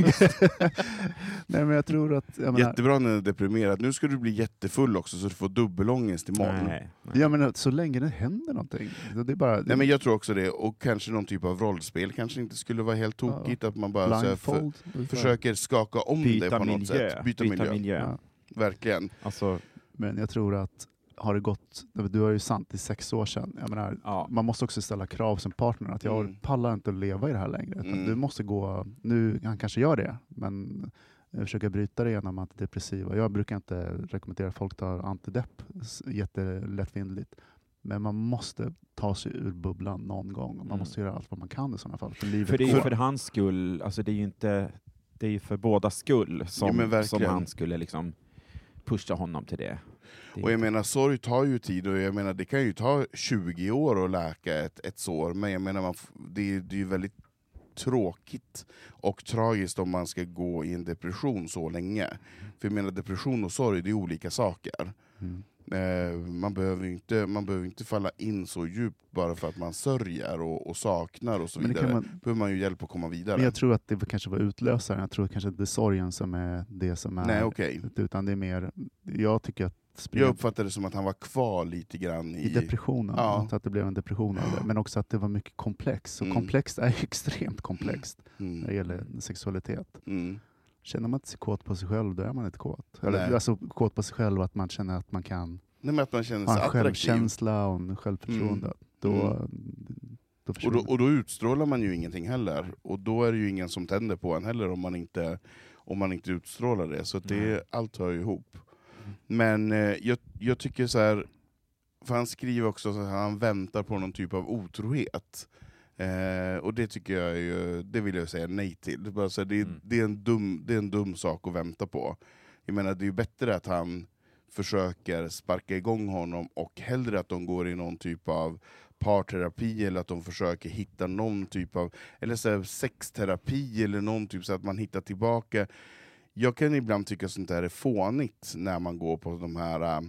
Nej, men jag tror att... Jättebra när du är deprimerad. Nu ska du bli jättefull också så du får dubbelångest imorgon. Nej. Ja, men så länge det händer någonting. Det är bara, Nej, men jag tror också det. Och kanske någon typ av rollspel kanske inte skulle vara helt tokigt. Att man bara försöker skaka om det på något sätt. Byta miljö. Ja. Verkligen. Alltså, men jag tror att har det gått, du har ju sant i 6 år sedan, jag menar, man måste också ställa krav som partner att jag pallar inte att leva i det här längre. Du måste gå, nu han kanske gör det, men försöka bryta det genom antidepressiva. Jag brukar inte rekommendera folk tar antidepp jättelättvindigt, men man måste ta sig ur bubblan någon gång. Man måste göra allt vad man kan i sådana fall. För det är ju för hans skull, alltså det är ju inte, det är ju för båda skull som han skulle liksom pusha honom till det. Och jag menar, sorg tar ju tid, och jag menar, det kan ju ta 20 år att läka ett sår, men jag menar, det är ju väldigt tråkigt och tragiskt om man ska gå i en depression så länge. För jag menar, depression och sorg, det är olika saker. Man behöver inte falla in så djupt bara för att man sörjer och saknar och så vidare. Behöver man ju hjälp att komma vidare. Men jag tror att det kanske var utlösaren. Jag tror kanske att det är sorgen som är det som är... Nej, okej. Utan det är mer... Jag tycker att... Jag uppfattade det som att han var kvar lite grann i depressionen. Ja. Att det blev en depression av det. Men också att det var mycket komplext. Och komplext är extremt komplext när det gäller sexualitet. Känner man inte sig kåt på sig själv, då är man inte kåt. Eller, alltså kåt på sig själv, att man känner att man kan att man känner ha sig en självkänsla och en självförtroende. Då och då utstrålar man ju ingenting heller. Och då är det ju ingen som tänder på en heller om man inte utstrålar det. Så allt hör ju ihop. Men jag tycker så här, för han skriver också att han väntar på någon typ av otrohet. Och det tycker jag ju, det vill jag säga nej till. Bara så här, det är en dum sak att vänta på. Jag menar, det är ju bättre att han försöker sparka igång honom, och hellre att de går i någon typ av parterapi, eller att de försöker hitta någon typ av, eller så här, sexterapi eller någon typ, så att man hittar tillbaka. Jag kan ibland tycka sånt här är fånigt när man går på de här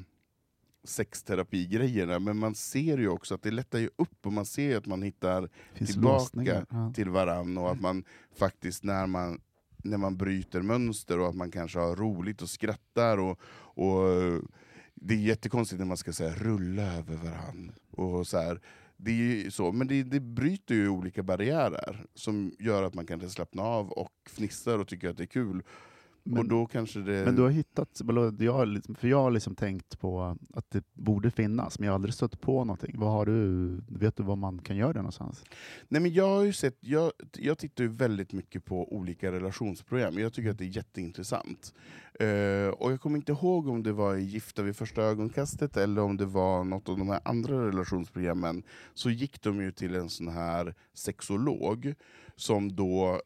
sexterapigrejerna, men man ser ju också att det lättar ju upp, och man ser att man hittar tillbaka till varann, och att man faktiskt när man bryter mönster, och att man kanske har roligt och skrattar, och det är jättekonstigt när man ska säga rulla över varann och så här. Det är ju så, men det bryter ju olika barriärer som gör att man kan slappna av och fnissar och tycker att det är kul. Och då kanske det... Men du har hittat, för jag har liksom tänkt på att det borde finnas, men jag har aldrig stött på någonting. Vet du vad man kan göra någonstans? Nej, men jag har ju sett, jag tittar ju väldigt mycket på olika relationsprogram. Jag tycker att det är jätteintressant. Och jag kommer inte ihåg om det var i Gifta vid första ögonkastet, eller om det var något av de här andra relationsprogrammen. Så gick de ju till en sån här sexolog som då...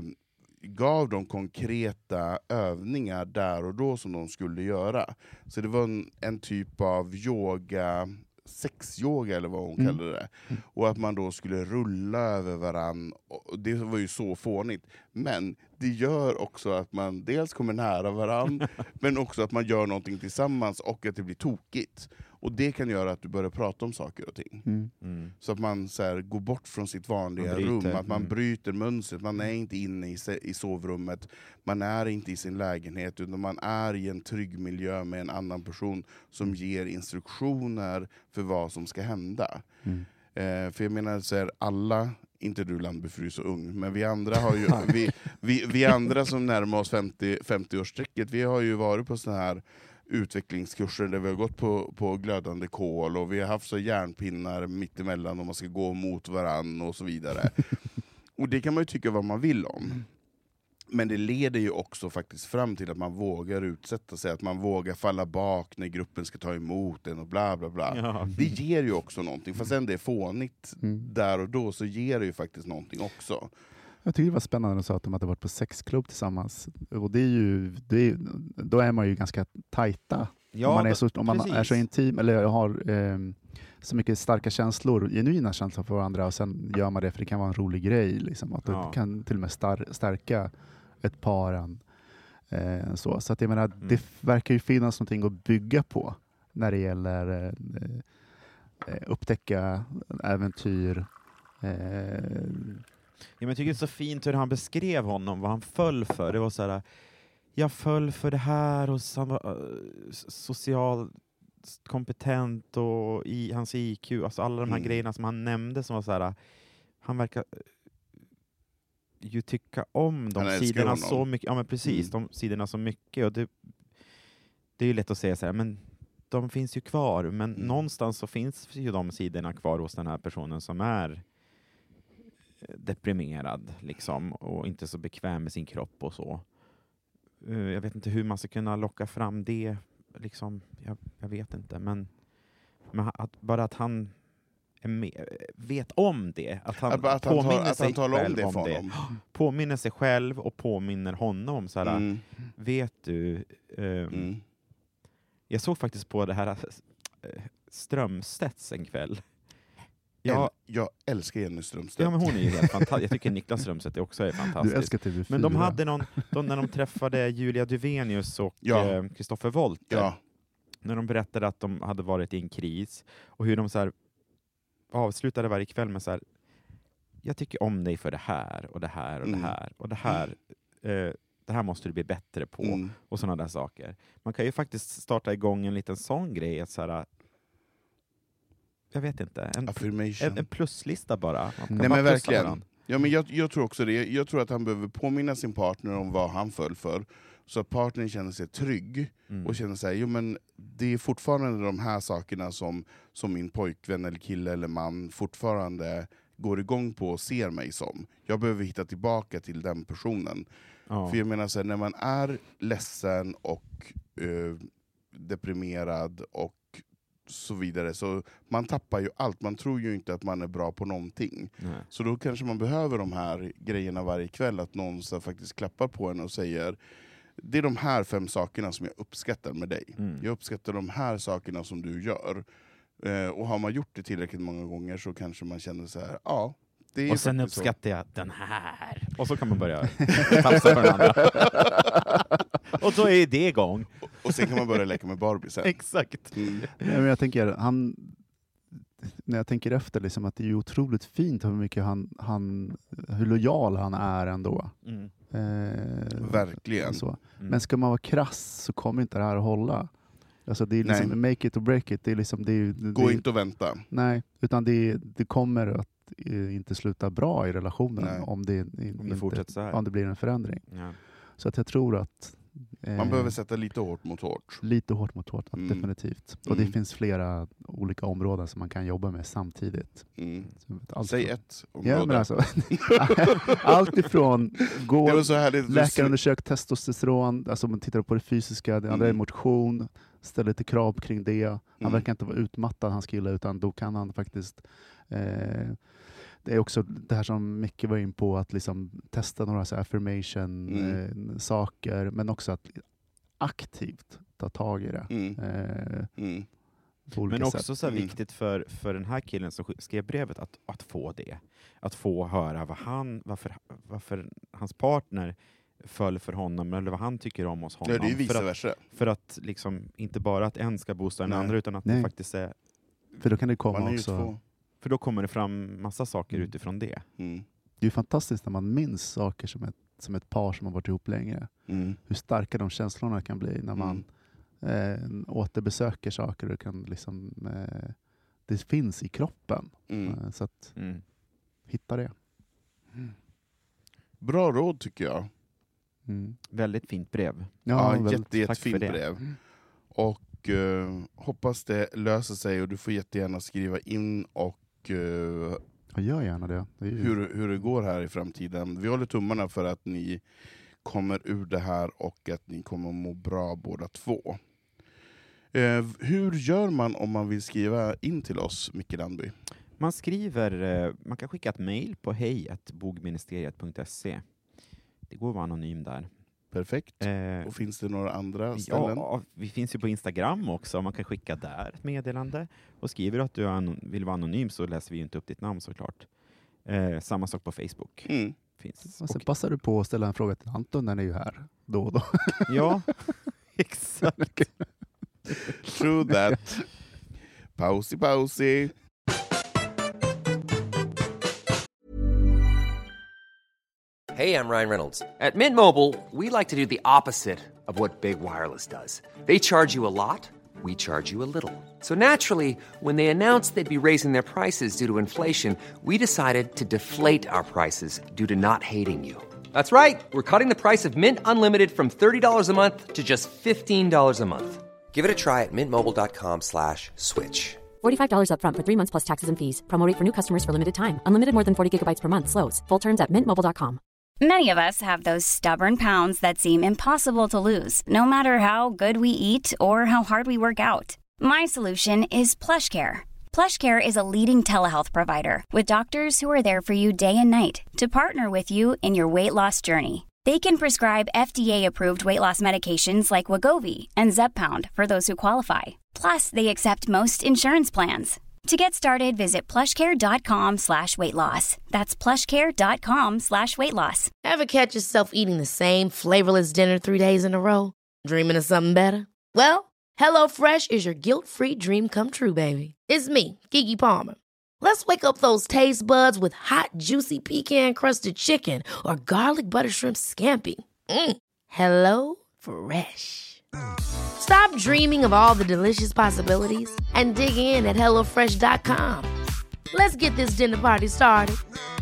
gav dem konkreta övningar där och då som de skulle göra. Så det var en typ av yoga, sexyoga eller vad hon kallade det. Och att man då skulle rulla över varann. Och det var ju så fånigt. Men det gör också att man dels kommer nära varann, men också att man gör någonting tillsammans, och att det blir tokigt. Och det kan göra att du börjar prata om saker och ting. Så att man så här, går bort från sitt vanliga rum, att man bryter mönstret. Man är inte inne i sovrummet, man är inte i sin lägenhet, utan man är i en trygg miljö med en annan person som ger instruktioner för vad som ska hända. För jag menar så här, alla, inte du Landbyfru så ung, men vi andra har ju vi andra som närmar oss 50-årsstrecket, vi har ju varit på såna här utvecklingskurser där vi har gått på glödande kol, och vi har haft så järnpinnar mittemellan om man ska gå mot varann och så vidare. Och det kan man ju tycka vad man vill om. Men det leder ju också faktiskt fram till att man vågar utsätta sig, att man vågar falla bak när gruppen ska ta emot en och bla bla bla. Ja. Det ger ju också någonting, fast sen det är fånigt där och då, så ger det ju faktiskt någonting också. Jag tycker det var spännande att de sa att de hade varit på sexklubb tillsammans. Och då är man ju ganska tajta. Ja, om man är så intim eller har så mycket starka känslor, genuina känslor för varandra, och sen gör man det för det kan vara en rolig grej. Liksom, att det kan till och med stärka ett par. Så att jag menar, det verkar ju finnas någonting att bygga på när det gäller upptäcka äventyr. Ja, men jag tycker det är så fint hur han beskrev honom, vad han föll för. Det var så här, jag föll för det här, och han var socialt kompetent och i hans IQ, alltså alla de här grejerna som han nämnde, som var så här, han verkar ju tycka om de sidorna så mycket. Ja, men precis, de sidorna så mycket, och det är ju lätt att säga så här, men de finns ju kvar, men någonstans så finns ju de sidorna kvar hos den här personen som är deprimerad liksom, och inte så bekväm med sin kropp och så. Jag vet inte hur man ska kunna locka fram det liksom, jag vet inte, men att han är med, vet om det, att han påminner sig själv om det, påminner sig själv och påminner honom så här, vet du, jag såg faktiskt på det här Strömstedts en kväll. Jag älskar Jenny Strömstedt. Ja, men hon är ju helt fantastisk. Jag tycker Niklas Strömstedt också är fantastisk. Du älskar TV4. Men de hade när de träffade Julia Duvenius och Kristoffer Wolter, när de berättade att de hade varit i en kris, och hur de så här avslutade varje kväll med så här, jag tycker om dig för det här och det här och det här och det här. Det här måste du bli bättre på, och sådana där saker. Man kan ju faktiskt starta igång en liten sån grej, att så här, jag vet inte, en pluslista bara. Nej, men verkligen. Ja, men jag tror också det. Jag tror att han behöver påminna sin partner om vad han föll för, så att partnern känner sig trygg och känner sig, jo men det är fortfarande de här sakerna som min pojkvän eller kille eller man fortfarande går igång på och ser mig som. Jag behöver hitta tillbaka till den personen. För jag menar så här, när man är ledsen och deprimerad och så vidare, så man tappar ju allt. Man tror ju inte att man är bra på någonting. Så då kanske man behöver de här grejerna varje kväll, att någon så faktiskt klappar på en och säger, det är de här 5 sakerna som jag uppskattar med dig. Jag uppskattar de här sakerna som du gör. Och har man gjort det tillräckligt många gånger, så kanske man känner så här, ja, det är, och sen uppskattar jag den här. Och så kan man börja tafsa på den andra. Och så är det igång. Och sen kan man börja leka med Barbie sen. Exakt. Men jag tänker, när jag tänker efter, liksom, att det är otroligt fint hur mycket hur lojal han är ändå. Verkligen. Så. Men ska man vara krass så kommer inte det här att hålla. Alltså det är liksom, make it or break it. Det är liksom, gå inte och vänta. Nej, utan det kommer att inte sluta bra i relationen om det fortsätter så här. Om det blir en förändring. Ja. Så att jag tror att man behöver sätta lite hårt mot hårt. Lite hårt mot hårt, definitivt. Och det finns flera olika områden som man kan jobba med samtidigt. Säg ett område. Ja, men alltså, allt ifrån läkarundersök testosteron, alltså man tittar på det fysiska, det andra är motion, ställer lite krav kring det. Han verkar inte vara utmattad, hans kille, utan då kan han faktiskt det är också det här som Micke var in på, att liksom testa några så affirmation-saker, men också att aktivt ta tag i det. Men också så viktigt för den här killen som skrev brevet att få det. Att få höra varför hans partner föll för honom, eller vad han tycker om hos honom. Ja, det är vice versa. För att liksom, inte bara att en ska boosta den andra, utan att det faktiskt är... För då kan det komma också... För då kommer det fram massa saker utifrån det. Det är ju fantastiskt när man minns saker som ett par som har varit ihop länge. Hur starka de känslorna kan bli när man återbesöker saker. Och kan liksom, det finns i kroppen. Så att hitta det. Bra råd tycker jag. Väldigt fint brev. Ja, jättefint brev. Och hoppas det löser sig, och du får jättegärna skriva in och gör gärna det. Hur det går här i framtiden. Vi håller tummarna för att ni kommer ur det här och att ni kommer att må bra båda två. Hur gör man om man vill skriva in till oss, Micke Landby? Man skriver, man kan skicka ett mejl på hej@bogministeriet.se. Det går att vara anonym där. Perfekt. Och finns det några andra ställen? Ja, vi finns ju på Instagram också. Man kan skicka där ett meddelande. Och skriver du att du vill vara anonym så läser vi ju inte upp ditt namn såklart. Samma sak på Facebook. Finns. Och sen passar du på att ställa en fråga till Anton när ni är ju här då och då. Ja, exakt. True that. Pausi. Hey, I'm Ryan Reynolds. At Mint Mobile, we like to do the opposite of what Big Wireless does. They charge you a lot, we charge you a little. So naturally, when they announced they'd be raising their prices due to inflation, we decided to deflate our prices due to not hating you. That's right. We're cutting the price of Mint Unlimited from $30 a month to just $15 a month. Give it a try at mintmobile.com/switch. $45 up front for 3 months plus taxes and fees. Promo rate for new customers for limited time. Unlimited more than 40 gigabytes per month. Slows full terms at mintmobile.com. Many of us have those stubborn pounds that seem impossible to lose, no matter how good we eat or how hard we work out. My solution is PlushCare. PlushCare is a leading telehealth provider with doctors who are there for you day and night to partner with you in your weight loss journey. They can prescribe FDA-approved weight loss medications like Wegovy and Zepbound for those who qualify. Plus, they accept most insurance plans. To get started, visit plushcare.com/weightloss. That's plushcare.com/weightloss. Ever catch yourself eating the same flavorless dinner 3 days in a row? Dreaming of something better? Well, HelloFresh is your guilt-free dream come true, baby. It's me, Keke Palmer. Let's wake up those taste buds with hot, juicy pecan-crusted chicken or garlic butter shrimp scampi. Hello Fresh. Stop dreaming of all the delicious possibilities and dig in at HelloFresh.com. Let's get this dinner party started.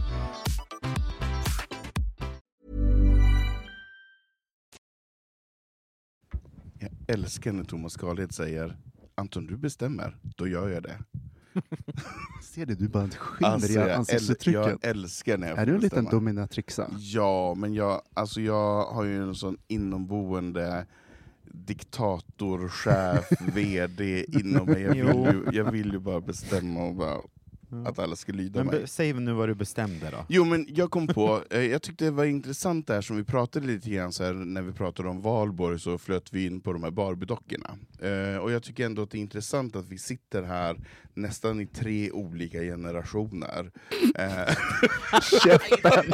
Jag älskar när Thomas Karlhed säger Anton, du bestämmer, då gör jag det. Ser du bara skimmer i ansiktsuttrycket. Jag älskar när jag Är du en liten bestämma. dominatrixa? Ja, men jag har ju en sån inomboende diktator, chef, vd inom mig. Jag vill ju bara bestämma och bara att alla ska lyda mig. Säg nu vad du bestämde då. Jo, men jag kom på, jag tyckte det var intressant där som vi pratade lite grann så här, när vi pratade om Valborg så flöt vi in på de här Barbie-dockorna. Och jag tycker ändå att det är intressant att vi sitter här nästan i 3 olika generationer. Käften!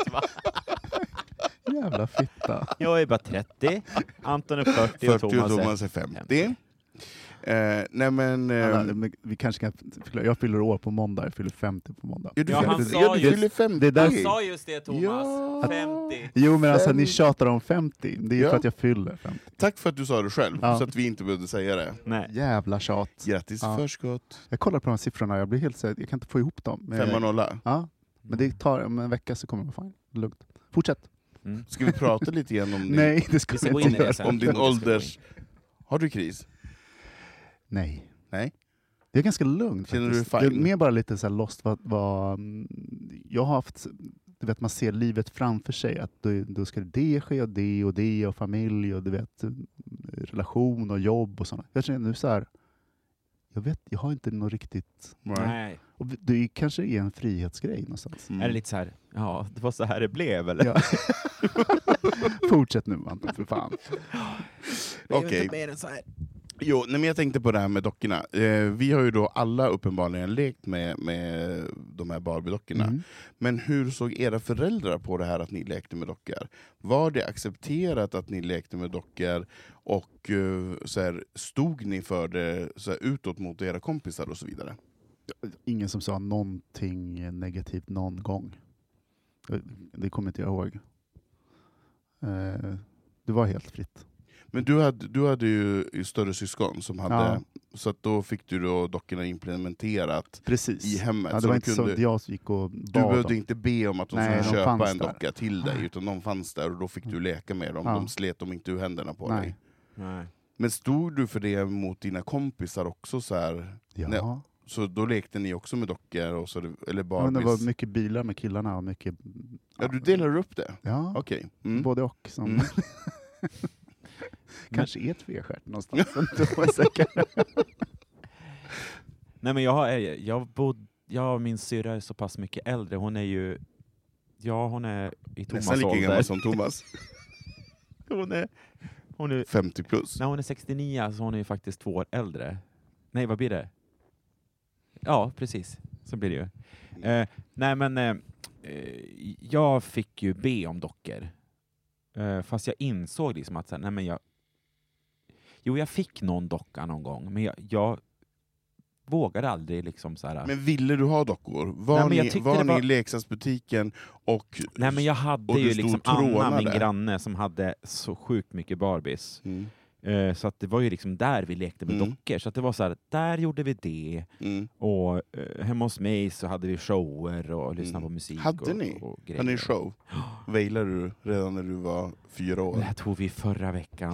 Jävla fitta. Jag är bara 30, Anton är 40 och Thomas är 50. Nej men... vi kanske kan förklara. Jag fyller år på måndag, jag fyller 50 på måndag. Han sa just det, Thomas. Ja. 50. Jo, men alltså ni tjatar om 50. Det är för att jag fyller 50. Tack för att du sa det själv, så att vi inte behövde säga det. Nej. Jävla tjat. Grattis förskott. Jag kollar på de här siffrorna, jag blir helt så jag kan inte få ihop dem. 5-0. Ja, men det tar om en vecka så kommer det vara fine. Lugnt. Fortsätt. Ska vi prata lite igen om Nej, det ska vi inte göra. Om din ålders... Har du kris? Nej. Nej. Det är ganska lugnt. Känner faktiskt. du Det fine? är mer bara lite så här lost vad jag har haft, du vet, man ser livet framför sig, att då ska det ske och det och familj och du vet relation och jobb och sånt. Jag känner nu så här, jag har inte något riktigt. Nej. Och det kanske är en frihetsgrej någonstans. Är det lite så här, ja, det var så här det blev eller? Ja. Fortsätt nu, Anton, för fan. Okej. Jo, men jag tänkte på det här med dockorna. Vi har ju då alla uppenbarligen lekt med de här Barbie-dockorna. Men hur såg era föräldrar på det här att ni lekte med dockor? Var det accepterat att ni lekte med dockor och så här, stod ni för det så här, utåt mot era kompisar och så vidare? Ingen som sa någonting negativt någon gång. Det kommer inte jag ihåg. Det var helt fritt. Men du hade ju större syskon som hade, så att då fick du då dockorna implementerat i hemmet. Ja, det var inte så att jag gick och bad. Du behövde inte be om att de skulle köpa en där. docka till dig, utan de fanns där och då fick du leka med dem. De slet dem inte ur händerna på dig. Nej. Men stod du för det mot dina kompisar också så här? Ja. Så då lekte ni också med dockor och så, eller Ja, Barbies? det var mycket bilar med killarna och mycket... Ja, du delar upp det? Ja, Okej. Mm. både och. Som Mm. kanske är tvestjärt någonstans. Inte var säker. Nej, men jag och min syrra är så pass mycket äldre. Hon är ju... Ja, hon är i Thomas Nästan lika ålder. gammal som Thomas. Hon är 50 plus. när hon är 69, så hon är ju faktiskt 2 år äldre. Nej, vad blir det? Ja, precis. Så blir det ju. Nej, men jag fick ju be om dockor. Fast jag insåg liksom att nej, men jag fick någon docka någon gång, men jag vågade aldrig liksom så här. Men ville du ha dockor? Var ni i leksaksbutiken och Nej, men jag hade och ju du stod liksom och trånade? Anna, min granne, som hade så sjukt mycket Barbies. Mm. Så att det var ju liksom där vi lekte med dockor. Så att det var så här, där gjorde vi det. Mm. Och hemma hos mig så hade vi shower och lyssnade på musik. Hade ni? Och grejer. Hade ni show? Wailade du redan när du var 4 år? Det här tog vi förra veckan.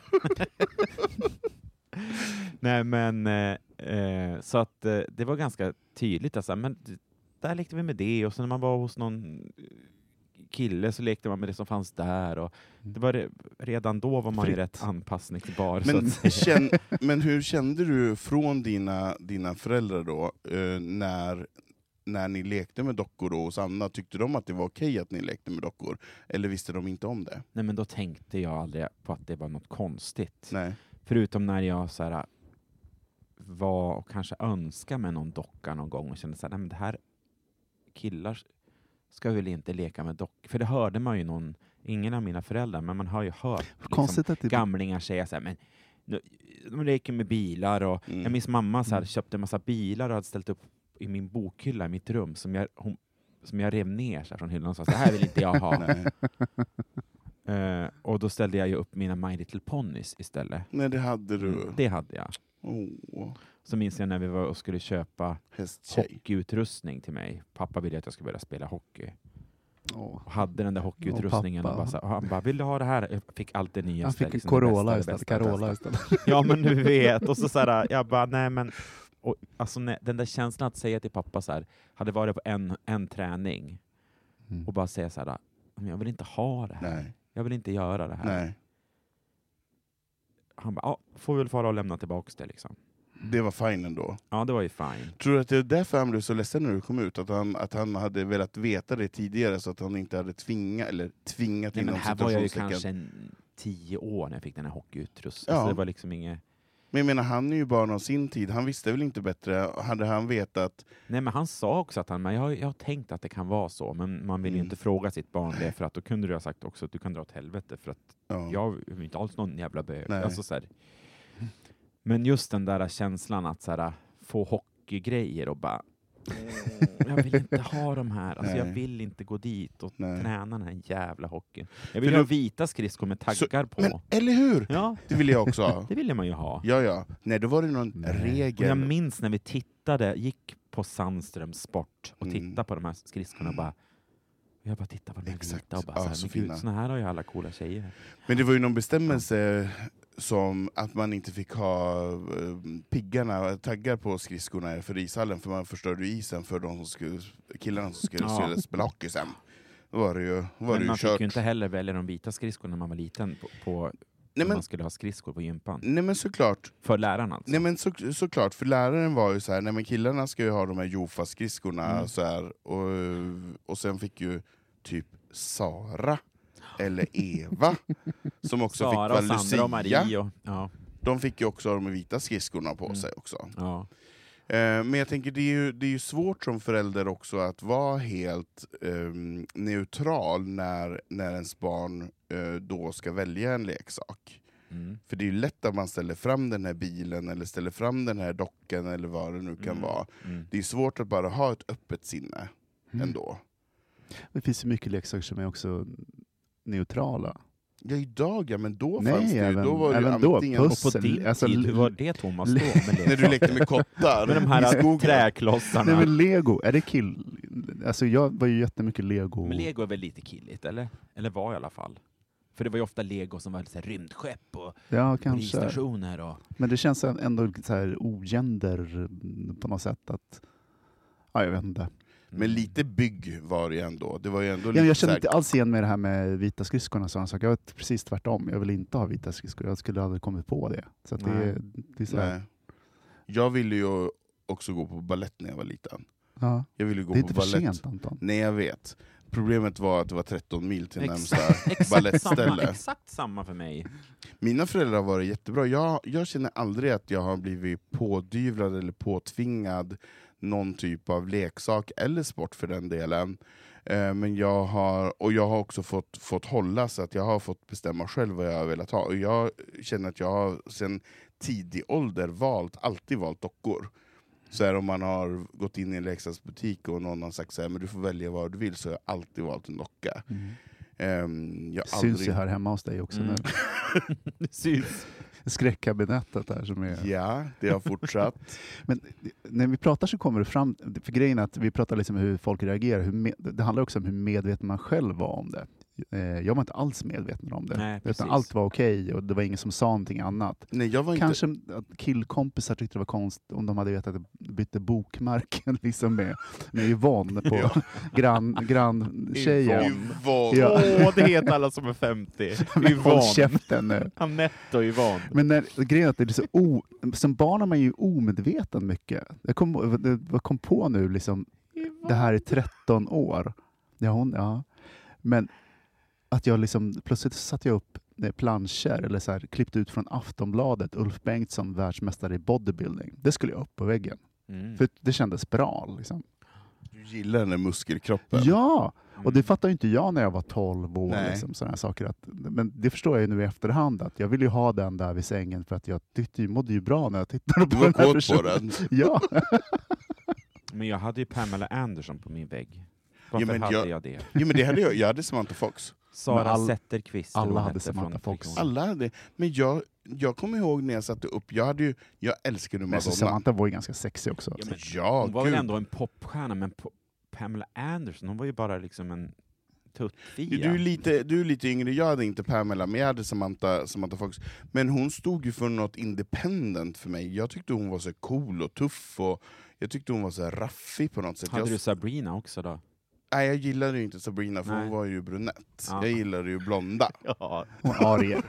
Nej, men så att det var ganska tydligt. Alltså, men där lekte vi med det. Och så när man var hos någon kille så lekte man med det som fanns där. Och det var redan då var man ju rätt anpassningsbar. Men, så att säga. men hur kände du från dina föräldrar då, när ni lekte med dockor då hos Anna? Tyckte de att det var okej att ni lekte med dockor? Eller visste de inte om det? Nej, men då tänkte jag aldrig på att det var något konstigt. Nej. Förutom när jag så här, var och kanske önskade med någon docka någon gång och kände så här, nej, men det här killar ska väl inte leka med dockor. För det hörde man ju ingen av mina föräldrar, men man har ju hört liksom, att det... gamlingar säga så här, men de leker med bilar och jag minns mamma så här, köpte en massa bilar och hade ställt upp i min bokhylla i mitt rum som jag rev ner så här från hyllan och sa, det här vill inte jag ha. Och då ställde jag ju upp mina My Little Ponies istället. Nej, det hade du. Det hade jag. Oh. Så minns jag när vi var och skulle köpa Hästtjej. hockeyutrustning till mig. Pappa ville att jag skulle börja spela hockey. Och hade den där hockeyutrustningen och han bara, vill du ha det här? Jag fick alltid nya. Han fick en Corolla istället. Ja, men du vet. Och så här, jag bara, nej men... Och, alltså, den där känslan att säga till pappa så här, hade varit på en träning och bara säga så här, jag vill inte ha det här. Nej. Jag vill inte göra det här. Nej. Han bara, får vi väl fara och lämna tillbaka det liksom. Det var fine ändå. Ja, det var ju fine. Tror du att det är därför han blev så ledsen när du kom ut? Att han hade velat veta det tidigare så att han inte hade tvingat Nej, men här var jag ju kanske 10 år när jag fick den här hockeyutrustningen. Ja. Så det var liksom inget... Men jag menar, han är ju barn av sin tid. Han visste väl inte bättre. Hade han vetat... Nej, men han sa också att jag har tänkt att det kan vara så, men man vill ju inte fråga sitt barn det, för att då kunde du ha sagt också att du kan dra åt helvete, för att jag är inte alls någon jävla bög. Alltså, så här. Men just den där känslan att så här, få hockeygrejer och bara jag vill inte ha de här. Alltså, jag vill inte gå dit och träna den här jävla hockeyn. Jag vill ha vita skridskor med taggar på. Men, eller hur? Ja. Det vill jag också ha. Det ville man ju ha. Ja. Nej, då var det någon regel. Och jag minns när vi gick på Sandströms Sport och tittade på de här skridskorna och bara... Jag bara tittar på de här vita och bara så här, såna här har ju alla coola tjejer. Men det var ju någon bestämmelse som att man inte fick ha taggar på skridskorna för ishallen, för man förstörde isen för killarna som skulle spela hockey sen. Då var det ju men man kört. fick ju inte heller välja de vita skridskorna när man var liten man skulle ha skridskor på gympan. Nej, men såklart. För läraren alltså. Nej, men såklart, för läraren var ju så här, nej men killarna ska ju ha de här Jofa-skridskorna så här, och sen fick ju typ Sara eller Eva som också Sara, fick vara Sandra Lucia. och Marie de fick ju också de vita skridskorna på sig också. Ja. Men jag tänker det är ju svårt som förälder också att vara helt neutral när ens barn då ska välja en leksak. För det är ju lätt att man ställer fram den här bilen eller ställer fram den här dockan eller vad det nu kan vara. Det är svårt att bara ha ett öppet sinne ändå. Det finns ju mycket leksaker som är också neutrala. Ja, idag, men då Nej, fanns det ju. Då var det även ju då, antingen... Och på din tid, hur var det Thomas då? När du lekte med kottar med de här träklossarna. Nej, men Lego, är det Alltså jag var ju jättemycket Lego. Men Lego är väl lite killigt, eller? Eller var i alla fall. För det var ju ofta Lego som var lite så här rymdskepp och kanske. polisstationer. Och... Men det känns ändå så här ogender på något sätt. Att, ja, jag vet inte. Men lite bygg var det ändå. Det var ju ändå jag känner inte alls igen med det här med vita skridskorna. Så jag var precis tvärtom. Jag vill inte ha vita skridskor. Jag skulle aldrig kommit på det. Så att det är så här. Jag ville ju också gå på ballett när jag var liten. Ja. Jag ville gå det är på inte för ballett. sent, Anton. Nej, jag vet. Problemet var att det var 13 mil till närmsta exakt ballettställe. Exakt samma för mig. Mina föräldrar har varit jättebra. Jag känner aldrig att jag har blivit pådyvlad eller påtvingad någon typ av leksak eller sport för den delen. Men jag har också fått hålla, så att jag har fått bestämma själv vad jag har velat ha. Och jag känner att jag har sedan tidig ålder alltid valt dockor. Så här, om man har gått in i en leksaksbutik och någon har sagt så här, men du får välja vad du vill, så har jag alltid valt en docka. Syns ju här hemma hos dig också nu. Syns. Skräckkabinettet där som är... Ja, det har fortsatt. Men när vi pratar så kommer det fram, för grejen är att vi pratar liksom hur folk reagerar, det handlar också om hur medveten man själv var om det. Jag var inte alls medveten om det. Nej, utan allt var okej och det var ingen som sa någonting annat. Nej, jag var kanske att killkompisar tyckte det var konstigt om de hade vetat att jag bytte bokmärken liksom med Yvonne på granntjejen. Yvonne. Det heter alla som är 50. Håll käften nu. Anette och Yvonne. Men grejen är att det är så som barn är man ju omedveten mycket. Jag kom på nu liksom, det här är 13 år. Ja. Men att jag liksom, plötsligt satte jag upp planscher eller så här, klippt ut från Aftonbladet, Ulf Bengtsson, världsmästare i bodybuilding. Det skulle jag upp på väggen. För det kändes bra. Liksom. Du gillar den där muskelkroppen. Ja, och det fattade inte jag när jag var 12 år. Liksom, sådana saker. Men det förstår jag ju nu i efterhand, att jag ville ju ha den där vid sängen för att jag mådde ju bra när jag tittade på den här personen. Du var kåt på den. Ja. Men jag hade ju Pamela Anderson på min vägg. Varför hade jag det? Ja, men det hade jag hade Samantha Fox. Sara Zetterqvist. Alla hade Samantha Fox. Alla hade. Men jag kommer ihåg när jag satte upp, jag älskade Madonna. Samantha var ju ganska sexig också. Hon var väl ändå en popstjärna, men Pamela Anderson, hon var ju bara liksom en tuttfia. Du är lite yngre, jag hade inte Pamela, men jag hade Samantha Fox. Men hon stod ju för något independent för mig. Jag tyckte hon var så cool och tuff, och jag tyckte hon var så raffig på något sätt. Hade du Sabrina också då? Nej, jag gillade ju inte Sabrina, för hon var ju brunett. Ja. Jag gillade ju blonda. Ja. Hon arier.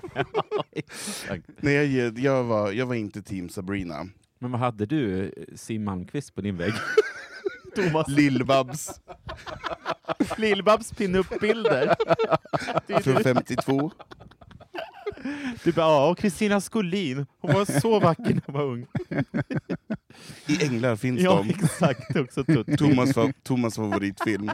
Nej, jag var inte team Sabrina. Men vad hade du, Siw Malmkvist, på din vägg? Thomas Lill-Babs. Lill-Babs pin-up-bilder. Från 52. Du bara, Kristina Skolin. Hon var så vacker när hon var ung. I Änglar finns ja, de. Exakt, också Thomas favoritfilm.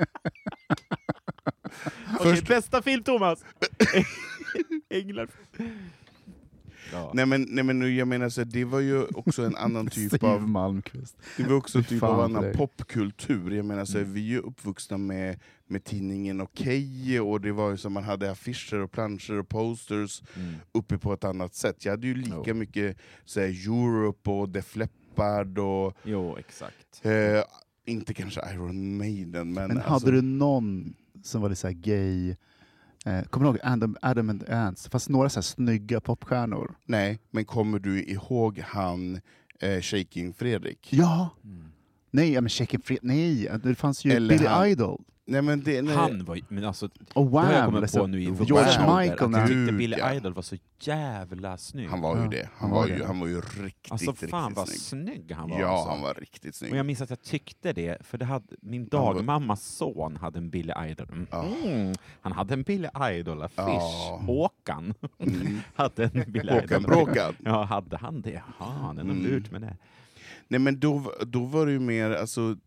Okej, bästa film, Thomas. Änglar. Ja. Nej men jag menar så, det var ju också en annan typ av Malmqvist. Det var också typ av annan popkultur. Jag menar så, vi är ju uppvuxna med tidningen Okej, och det var ju som man hade affischer och planscher och posters uppe på ett annat sätt. Jag hade ju lika mycket så här, Europe och Def Leppard och jo, exakt. inte kanske Iron Maiden, men hade alltså, du någon som var lite så här gay? Kommer du ihåg Adam and Ants? Fast några så här snygga popstjärnor. Nej, men kommer du ihåg han Shaking Fredrik? Ja. Nej, men Shaking Fredrik. Nej, det fanns ju Billy Idol. Nej, men han var ju, men alltså, och Wham, jag kommer på nu i George Michael. Jag tyckte Billy Idol var så jävla snygg. Han var ju det. Han var ju riktigt, alltså, fan riktigt vad snygg han var. Ja, alltså. han var riktigt snygg. Och jag minns att jag tyckte det, för det hade, min dagmammas son hade en Billy Idol. Han hade en Billy Idol-affisch. Håkan hade en Billy Idol. Bråkan. Ja, hade han det? Ja, han är nog lurt med det. Nej, men då var det ju mer, alltså,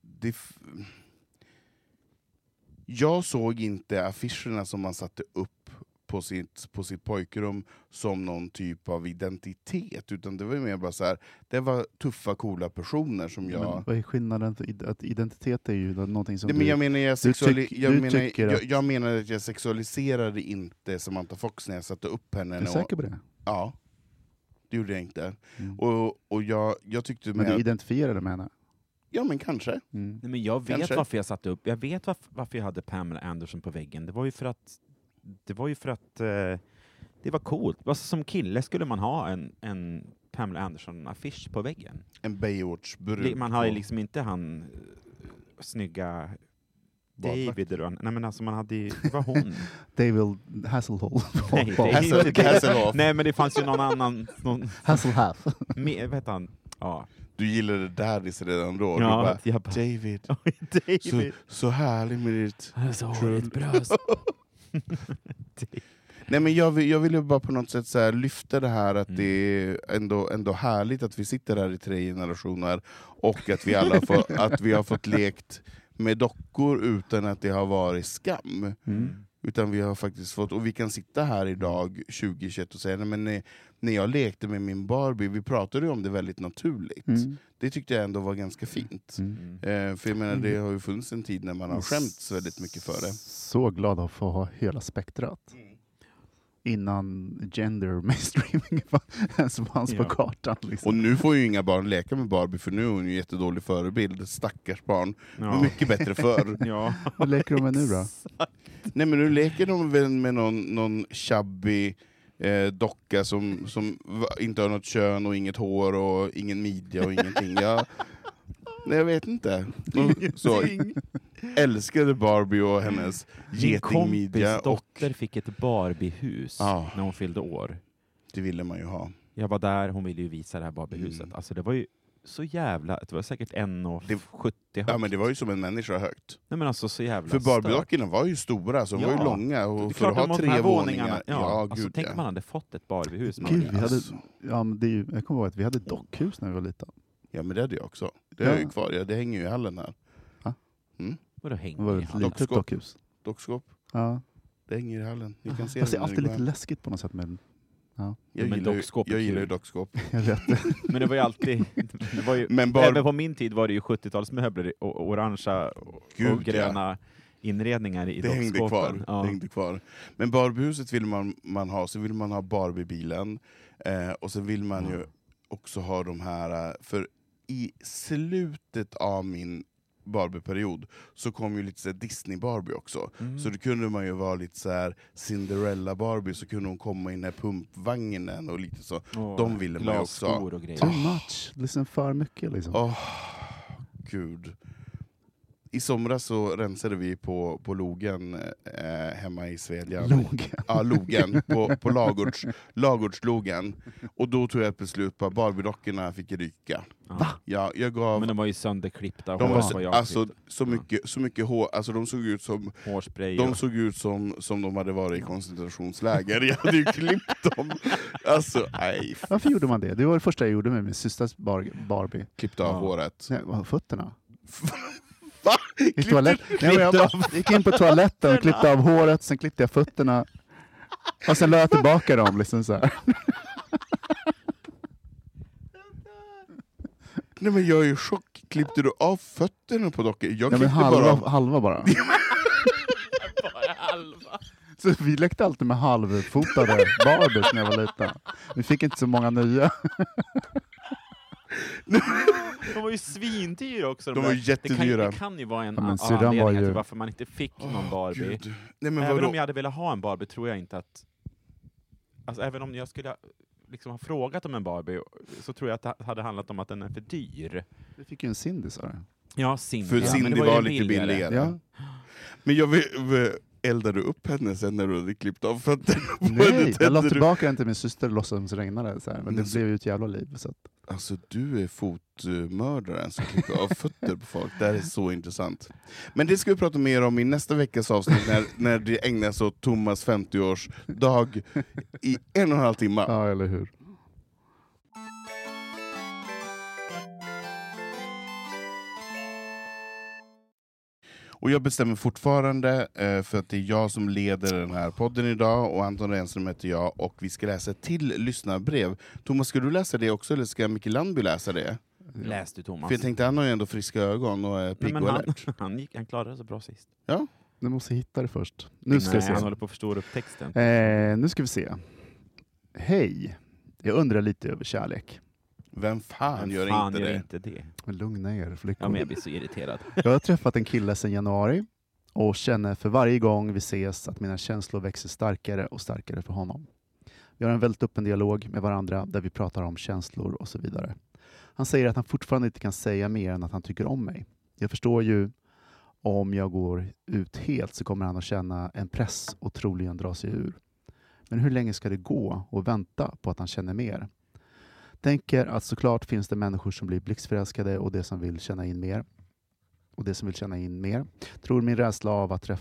jag såg inte affischerna som man satte upp på sitt pojkrum som någon typ av identitet, utan det var ju mer bara så här, det var tuffa, coola personer som jag... Men vad är skillnaden? Att identitet är ju någonting som nej, men jag menar att jag sexualiserade inte Samantha Fox när jag satte upp henne. Är du säker på det? Ja, det gjorde jag inte. Och jag tyckte... Men du identifierade med henne? Ja, men kanske. Nej, men jag vet varför jag satte upp. Jag vet varför jag hade Pamela Anderson på väggen. Det var ju för att Det var coolt. Alltså, som kille skulle man ha en Pamela Anderson-affisch på väggen. En Baywatch-brud. Man har ju liksom inte han snygga David. Nej men alltså man hade ju, det var hon. David Hasselhoff. Hasselhoff. Nej men det fanns ju någon annan. Hasselhoff. Vet han? Ja. Du gillade Daddies redan då. Ja, du bara, David. David. Så härlig med ditt bröst. Nej, men jag vill ju bara på något sätt så här lyfta det här att det är ändå härligt att vi sitter här i 3 generationer och att vi alla att vi har fått lekt med dockor utan att det har varit skam. Utan vi har faktiskt fått, och vi kan sitta här idag 2021 och säga, nej, men när jag lekte med min Barbie, vi pratade ju om det väldigt naturligt. Det tyckte jag ändå var ganska fint. För jag menar, det har ju funnits en tid när man har skämts väldigt mycket för det. Så glad att få ha hela spektrat. Innan gender mainstreaming fanns på kartan. Liksom. Och nu får ju inga barn leka med Barbie, för nu är hon ju jättedålig förebild. Stackars barn. Men mycket bättre förr. Vad leker de med nu då? Nej, men nu leker de väl med någon chubby docka som inte har något kön och inget hår och ingen midja och ingenting. Nej, jag vet inte. Så älskade Barbie och hennes getingmidja. Min kompis dotter fick ett Barbiehus när hon fyllde år. Det ville man ju ha. Jag var där, hon ville ju visa det här Barbiehuset. Alltså det var ju så jävla, det var säkert 1,70 högt. Ja, men det var ju som en människa högt. Nej men alltså så jävla för Barbie-dockorna var ju stora, så de var ju långa. Och för att ha 3 våningar. Alltså tänk man hade fått ett Barbiehus. Gud, jag kommer ihåg att vi hade dockhus när vi var liten. Ja, men det hade jag också. Det är ju kvar. Det hänger ju i hallen här. Vadå hänger i hallen? Dockhus. Dockskåp. Ja. Det hänger i hallen. Ni kan se det är alltid lite läskigt på något sätt med. Ja. Jag gillar ju dockskåp. Jag vet det. Men det var ju alltid... Det var ju, även på min tid var det ju 70-talsmöbler och orangea och gröna inredningar i dockskåpen. Det hängde kvar. Men Barbiehuset vill man ha. Så vill man ha Barbiebilen. Och så vill man ju också ha de här... För i slutet av min Barbie-period så kom ju lite så här Disney-Barbie också. Så då kunde man ju vara lite så här Cinderella-Barbie, så kunde hon komma i den här pumpvagnen och lite så. De ville man ju också ha. Och grejer. Too much. Liksom för mycket liksom. Gud. I somras så rensade vi på logen hemma i Svedjan. Logen? Ja, logen. på Lagårdslogen. Och då tog jag ett beslut på att Barbie-dockorna fick ryka. Va? Ja, jag gav... Men de var ju sönderklippta. De var alltså så mycket hår. Alltså de såg ut som... Hårspray. De såg ut som de hade varit i koncentrationsläger. Jag hade ju klippt dem. Alltså, nej. Varför gjorde man det? Det var det första jag gjorde med min systers Barbie. Klippte av håret. Nej, fötterna. Va? Jag gick in på toaletten och klippte av håret, sen klippte jag fötterna. Och sen la jag tillbaka dem liksom så här. Nej, men jag är ju chock. Klippte du av fötterna på dockor? Jag klippte halva bara. Bara halva. Så vi lekte alltid med halvfotade Barbies när jag var liten. Vi fick inte så många nya. De var ju svindyra också. De var jättedyra. Det kan ju vara en anledning till varför man inte fick någon Barbie. Nej, men även om jag hade velat ha en Barbie tror jag inte att... Alltså, även om jag skulle liksom ha frågat om en Barbie så tror jag att det hade handlat om att den är för dyr. Vi fick ju en Cindy, sa du. Ja, Cindy. För Cindy var lite billigare. Ja. Men jag eldade upp henne sen när du hade klippt av fötterna. Nej, jag la tillbaka den till min syster och låtsades regnade. Så här. Men det blev ju ett jävla liv. Så att... Alltså du är fotmördaren som klipper av fötter på folk. Det här är så intressant. Men det ska vi prata mer om i nästa veckas avsnitt när det ägnas åt Thomas 50-årsdag i 1,5 timmar. Ja, eller hur. Och jag bestämmer fortfarande för att det är jag som leder den här podden idag, och Anton Renström heter jag, och vi ska läsa till lyssnarbrev. Thomas, ska du läsa det också, eller ska Micke Landby läsa det? Läs du, Thomas. För jag tänkte, han har ju ändå friska ögon och är pigg och alert. Han klarade det så bra sist. Ja. Du måste hitta det först. Nu ska vi se. Han håller på att förstora upp texten. Nu ska vi se. Hej, jag undrar lite över kärlek. Vem fan gör inte det? Men lugna er, flickor. Ja, men jag blir så irriterad. Jag har träffat en kille sedan januari och känner för varje gång vi ses att mina känslor växer starkare och starkare för honom. Vi har en väldigt öppen dialog med varandra där vi pratar om känslor och så vidare. Han säger att han fortfarande inte kan säga mer än att han tycker om mig. Jag förstår ju om jag går ut helt så kommer han att känna en press och troligen dra sig ur. Men hur länge ska det gå och vänta på att han känner mer? Tänker att såklart finns det människor som blir blixtförälskade och det som vill känna in mer. Tror min rädsla av att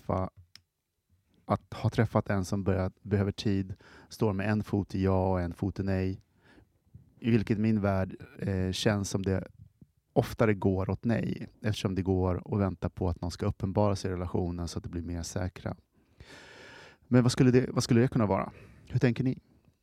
ha träffat en som behöver tid står med en fot i ja och en fot i nej. I vilket min värld känns som det oftare går åt nej. Eftersom det går att vänta på att någon ska uppenbara sig i relationen så att det blir mer säkra. Men vad skulle det kunna vara? Hur tänker ni?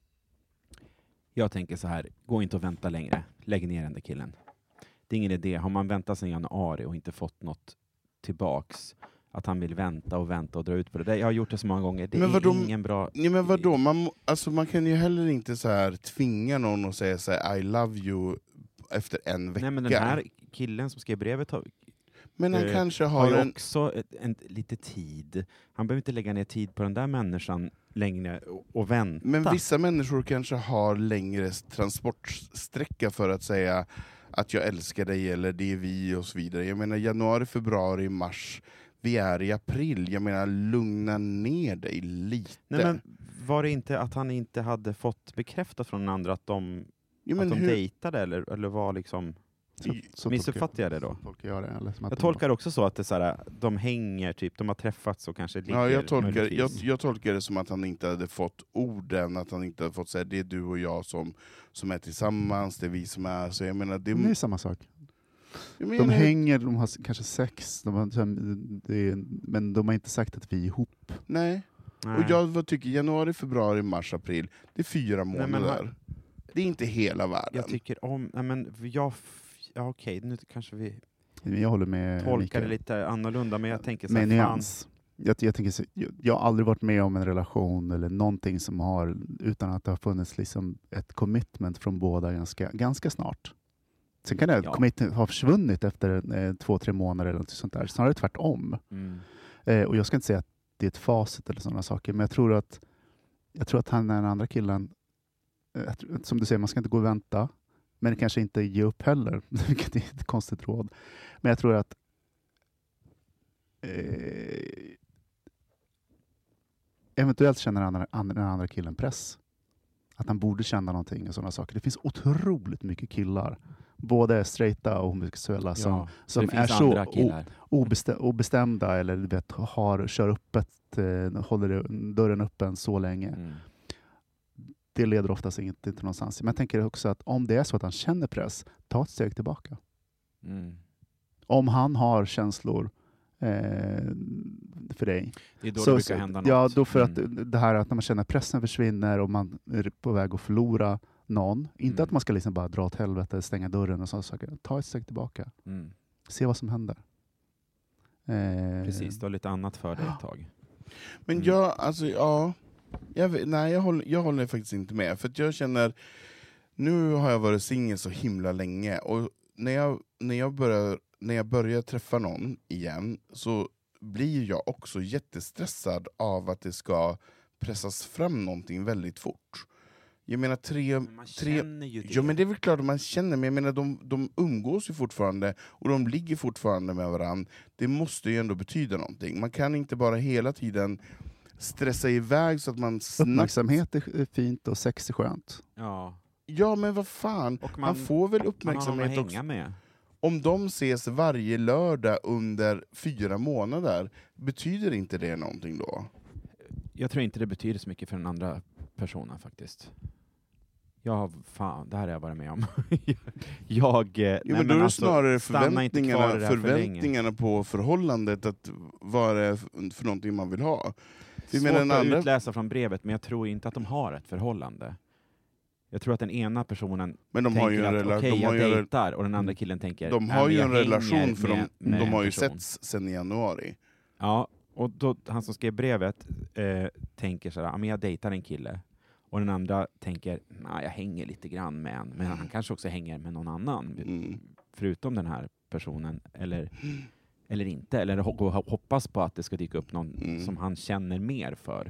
Jag tänker så här, gå inte och vänta längre. Lägg ner den där killen. Det är ingen idé. Har man väntat sedan januari och inte fått något tillbaks, att han vill vänta och dra ut på det. Jag har gjort det så många gånger. Det är ingen bra... Ja, men vadå? Man kan ju heller inte så här tvinga någon att säga så här, I love you efter en vecka. Nej, men den här killen som skrev brevet men han kanske har också lite tid. Han behöver inte lägga ner tid på den där människan längre och vänta. Men vissa människor kanske har längre transportsträcka för att säga att jag älskar dig eller det är vi och så vidare. Jag menar januari, februari, mars. Vi är i april. Jag menar lugna ner dig lite. Nej, men var det inte att han inte hade fått bekräftat från den andra att de dejtade eller var liksom... Så missuppfattar jag det då? Folk gör det, eller jag tolkar också så att det så här, de hänger typ, de har träffats och kanske ligger. Ja, jag tolkar det som att han inte hade fått orden, att han inte hade fått säga det är du och jag som är tillsammans, det är vi som är. Så jag menar, det är samma sak. De hänger, de har kanske sex, men de har inte sagt att vi är ihop. Nej. Och jag tycker januari, februari, mars, april, det är 4 månader. Det är inte hela världen. Jag tycker om, okej, nu kanske vi jag håller med tolkar det lite annorlunda, men jag tänker så med här, nyans. Jag har aldrig varit med om en relation eller någonting som har, utan att det har funnits liksom ett commitment från båda ganska snart. Sen kan det commitment ha försvunnit efter 2-3 månader eller något sånt där. Snarare tvärtom. Och jag ska inte säga att det är ett facit eller sådana saker, men jag tror att han är den andra killen, som du säger, man ska inte gå och vänta. Men kanske inte ge upp heller, vilket är ett konstigt råd. Men jag tror att eventuellt känner den andra killen press. Att han borde känna någonting och sådana saker. Det finns otroligt mycket killar, både straighta och homosexuella, som är så obestämda eller kör öppet, håller dörren öppen så länge. Det leder oftast inte till någonstans. Men jag tänker också att om det är så att han känner press, ta ett steg tillbaka. Om han har känslor för dig. Det är då det brukar hända något. Ja, då för att det här att när man känner pressen försvinner och man är på väg att förlora någon. Inte att man ska liksom bara dra åt helvete, stänga dörren och sådana saker. Ta ett steg tillbaka. Se vad som händer. Precis, du har lite annat för dig ett tag. Men jag håller faktiskt inte med. För att jag känner, nu har jag varit singel så himla länge. Och när jag börjar träffa någon igen så blir jag också jättestressad av att det ska pressas fram någonting väldigt fort. Jag menar man känner ju det. Ja, men det är väl klart att man känner, men jag menar de umgås ju fortfarande och de ligger fortfarande med varandra. Det måste ju ändå betyda någonting. Man kan inte bara hela tiden stressa iväg så att man snabbt... Uppmärksamhet är fint och sex är skönt. Ja, men vad fan. Man får väl uppmärksamhet också. Med. Om de ses varje lördag under 4 månader, betyder inte det någonting då? Jag tror inte det betyder så mycket för den andra personen faktiskt. Det här har jag varit med om. Men då är det snarare förväntningarna på förhållandet, att vad är för någonting man vill ha. Svårt att utläsa från brevet, men jag tror inte att de har ett förhållande. Jag tror att den ena personen tänker att jag dejtar, och den andra killen tänker de har ju en relation, för de har ju setts sen i januari. Ja, och då han som skrev brevet tänker så här, men jag dejtar en kille. Och den andra tänker, jag hänger lite grann med en, men han kanske också hänger med någon annan förutom den här personen, eller inte, eller hoppas på att det ska dyka upp någon som han känner mer för.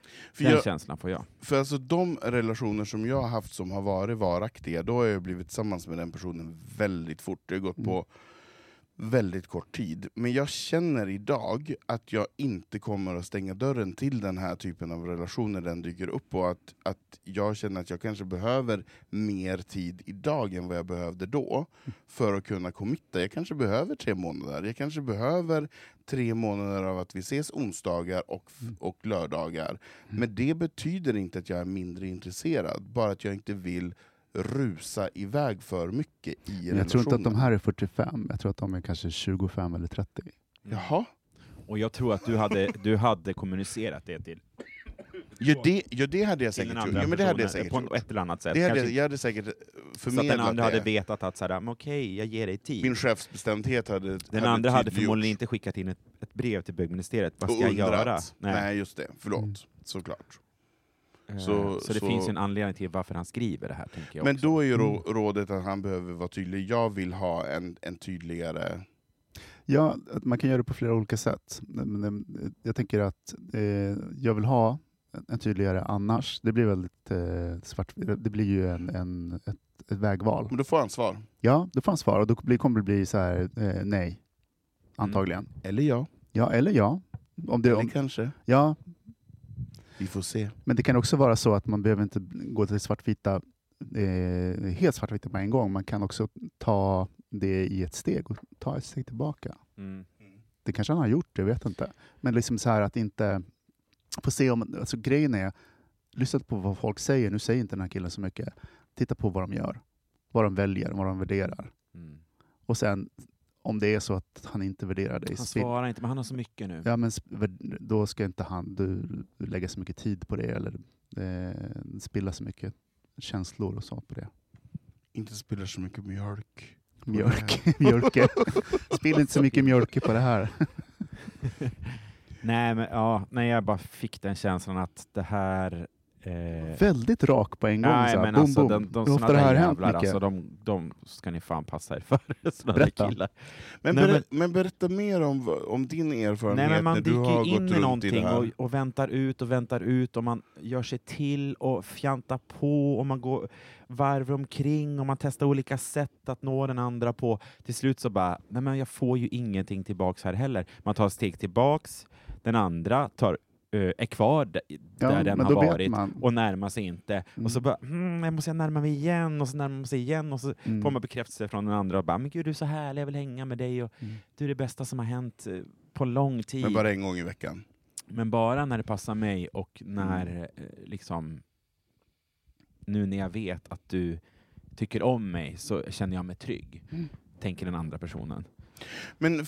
Den känslan får jag. För alltså de relationer som jag har haft som har varit varaktiga, då har jag blivit tillsammans med den personen väldigt fort. Det har gått på väldigt kort tid. Men jag känner idag att jag inte kommer att stänga dörren till den här typen av relationer den dyker upp, och att jag känner att jag kanske behöver mer tid idag än vad jag behövde då för att kunna committa. Jag kanske behöver 3 månader. Jag kanske behöver 3 månader av att vi ses onsdagar och lördagar. Men det betyder inte att jag är mindre intresserad, bara att jag inte vill rusa iväg för mycket i relationen. Jag tror inte att de här är 45, jag tror att de är kanske 25 eller 30. Jaha. Och jag tror att du hade kommunicerat det till... Det hade jag säkert gjort. Ja, men det hade jag säkert på ett eller annat sätt. Jag hade säkert förmedlat så att den andra det. hade vetat att sådär, okej, jag ger dig tid. Min chefsbestämdhet hade... Den andra hade förmodligen inte skickat in ett brev till bögministeriet. Vad ska jag göra? Nej, just det. Förlåt. Såklart. Så det finns ju en anledning till varför han skriver det här, tänker jag. Men också. då är ju rådet att han behöver vara tydlig. Jag vill ha en tydligare... Ja, man kan göra det på flera olika sätt. Men jag tänker att jag vill ha en tydligare annars. Det blir väldigt svart. Det blir ju ett vägval. Men då får han svar. Ja, då får han svar. Och då kommer det bli så här, nej. Antagligen. Eller ja. Ja, eller ja. Eller kanske. Ja. Vi får se. Men det kan också vara så att man behöver inte gå till svartvita, helt svartvita på en gång. Man kan också ta det i ett steg och ta ett steg tillbaka. Det kanske han har gjort, jag vet inte. Men liksom så här att inte få se om... Alltså grejen är, lyssna på vad folk säger. Nu säger inte den här killen så mycket. Titta på vad de gör. Vad de väljer, vad de värderar. Och sen, om det är så att han inte värderar det. Han svarar inte, men han har så mycket nu. Ja, men då ska inte du lägga så mycket tid på det eller spilla så mycket känslor och sånt på det. Inte spilla så mycket mjölk. Mjölk. Spill inte så mycket mjölk på det här. Nej, jag bara fick den känslan att det här... Väldigt rak på en gång. Nej, så här. men Boom, alltså, boom. de Hur ofta det här hänt mycket? alltså, de ska ni fan passa er för. Berätta. Killar. Men berätta mer om din erfarenhet. Nej, men man när du har dyker in gått i runt i det någonting här. och väntar ut och man gör sig till och fjantar på och man går varv omkring och man testar olika sätt att nå den andra på. Till slut så bara, nej men jag får ju ingenting tillbaks här heller. Man tar ett steg tillbaks, den andra är kvar där den har varit och närmar sig inte. Och så bara, jag måste närma mig igen och så närmar man sig igen och så får man bekräftelse från den andra och bara, men gud du är så härlig, jag vill hänga med dig och du är det bästa som har hänt på lång tid. Men bara en gång i veckan. Men bara när det passar mig och när liksom nu när jag vet att du tycker om mig så känner jag mig trygg. Tänker den andra personen. Men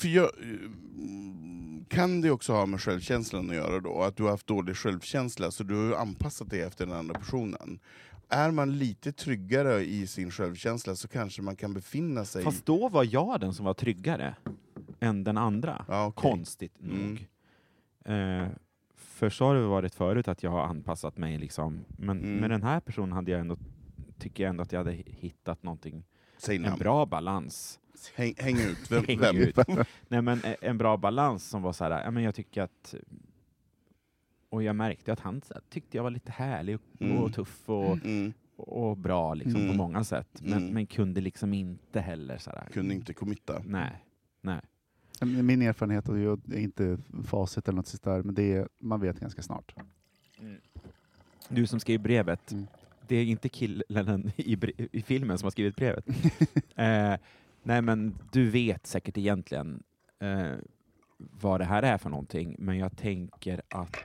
kan det också ha med självkänslan att göra då? Att du har haft dålig självkänsla så du har anpassat dig efter den andra personen. Är man lite tryggare i sin självkänsla så kanske man kan befinna sig... Fast då var jag den som var tryggare än den andra. Ja, okay. Konstigt nog. För så har det varit förut att jag har anpassat mig liksom. Men med den här personen tycker jag ändå att jag hade hittat någonting. En bra balans. Häng ut. Häng ut. Nej, men en bra balans som var så här, men jag tycker att, och jag märkte att han tyckte jag var lite härlig och tuff och bra liksom på många sätt. Men kunde liksom inte heller så här. Kunde inte committa. Nej. Min erfarenhet är inte facit eller något sånt där, men man vet ganska snart. Du som skrev brevet, det är inte killen i filmen som har skrivit brevet. Nej, men du vet säkert egentligen vad det här är för någonting, men jag tänker att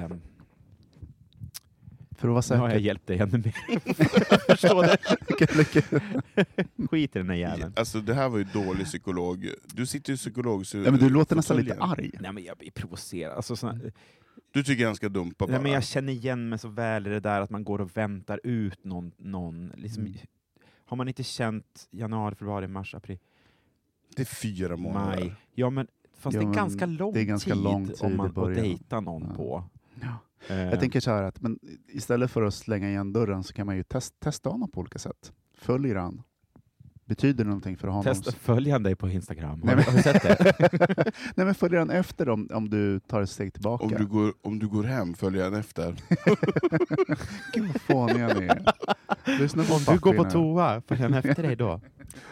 för att vara säker. Nu har jag hjälpt dig ännu mer. Förstår det? Skit i den här jäveln. Alltså det här var ju dålig psykolog. Du sitter ju psykolog. Så men du låter nästan lite arg. Nej, men jag blir provocerad. Alltså, du tycker han ska dumpa bara. Nej, men jag känner igen mig så väl i det där att man går och väntar ut någon liksom, har man inte känt januari, februari, mars, april? Det är 4 månader. Maj. Ja, men fast det är ganska lång tid om man får dejta någon på. Ja. Jag tänker så här att men istället för att slänga igen dörren så kan man ju testa honom på olika sätt. Följer han? Betyder det någonting för honom? Testa följa dig på Instagram. Nej, Har du sett det? Nej, men följer han efter om du tar ett steg tillbaka? Om du går hem, följer han efter. Gud vad fåniga ni är. Om du går på toa, följer han efter dig då?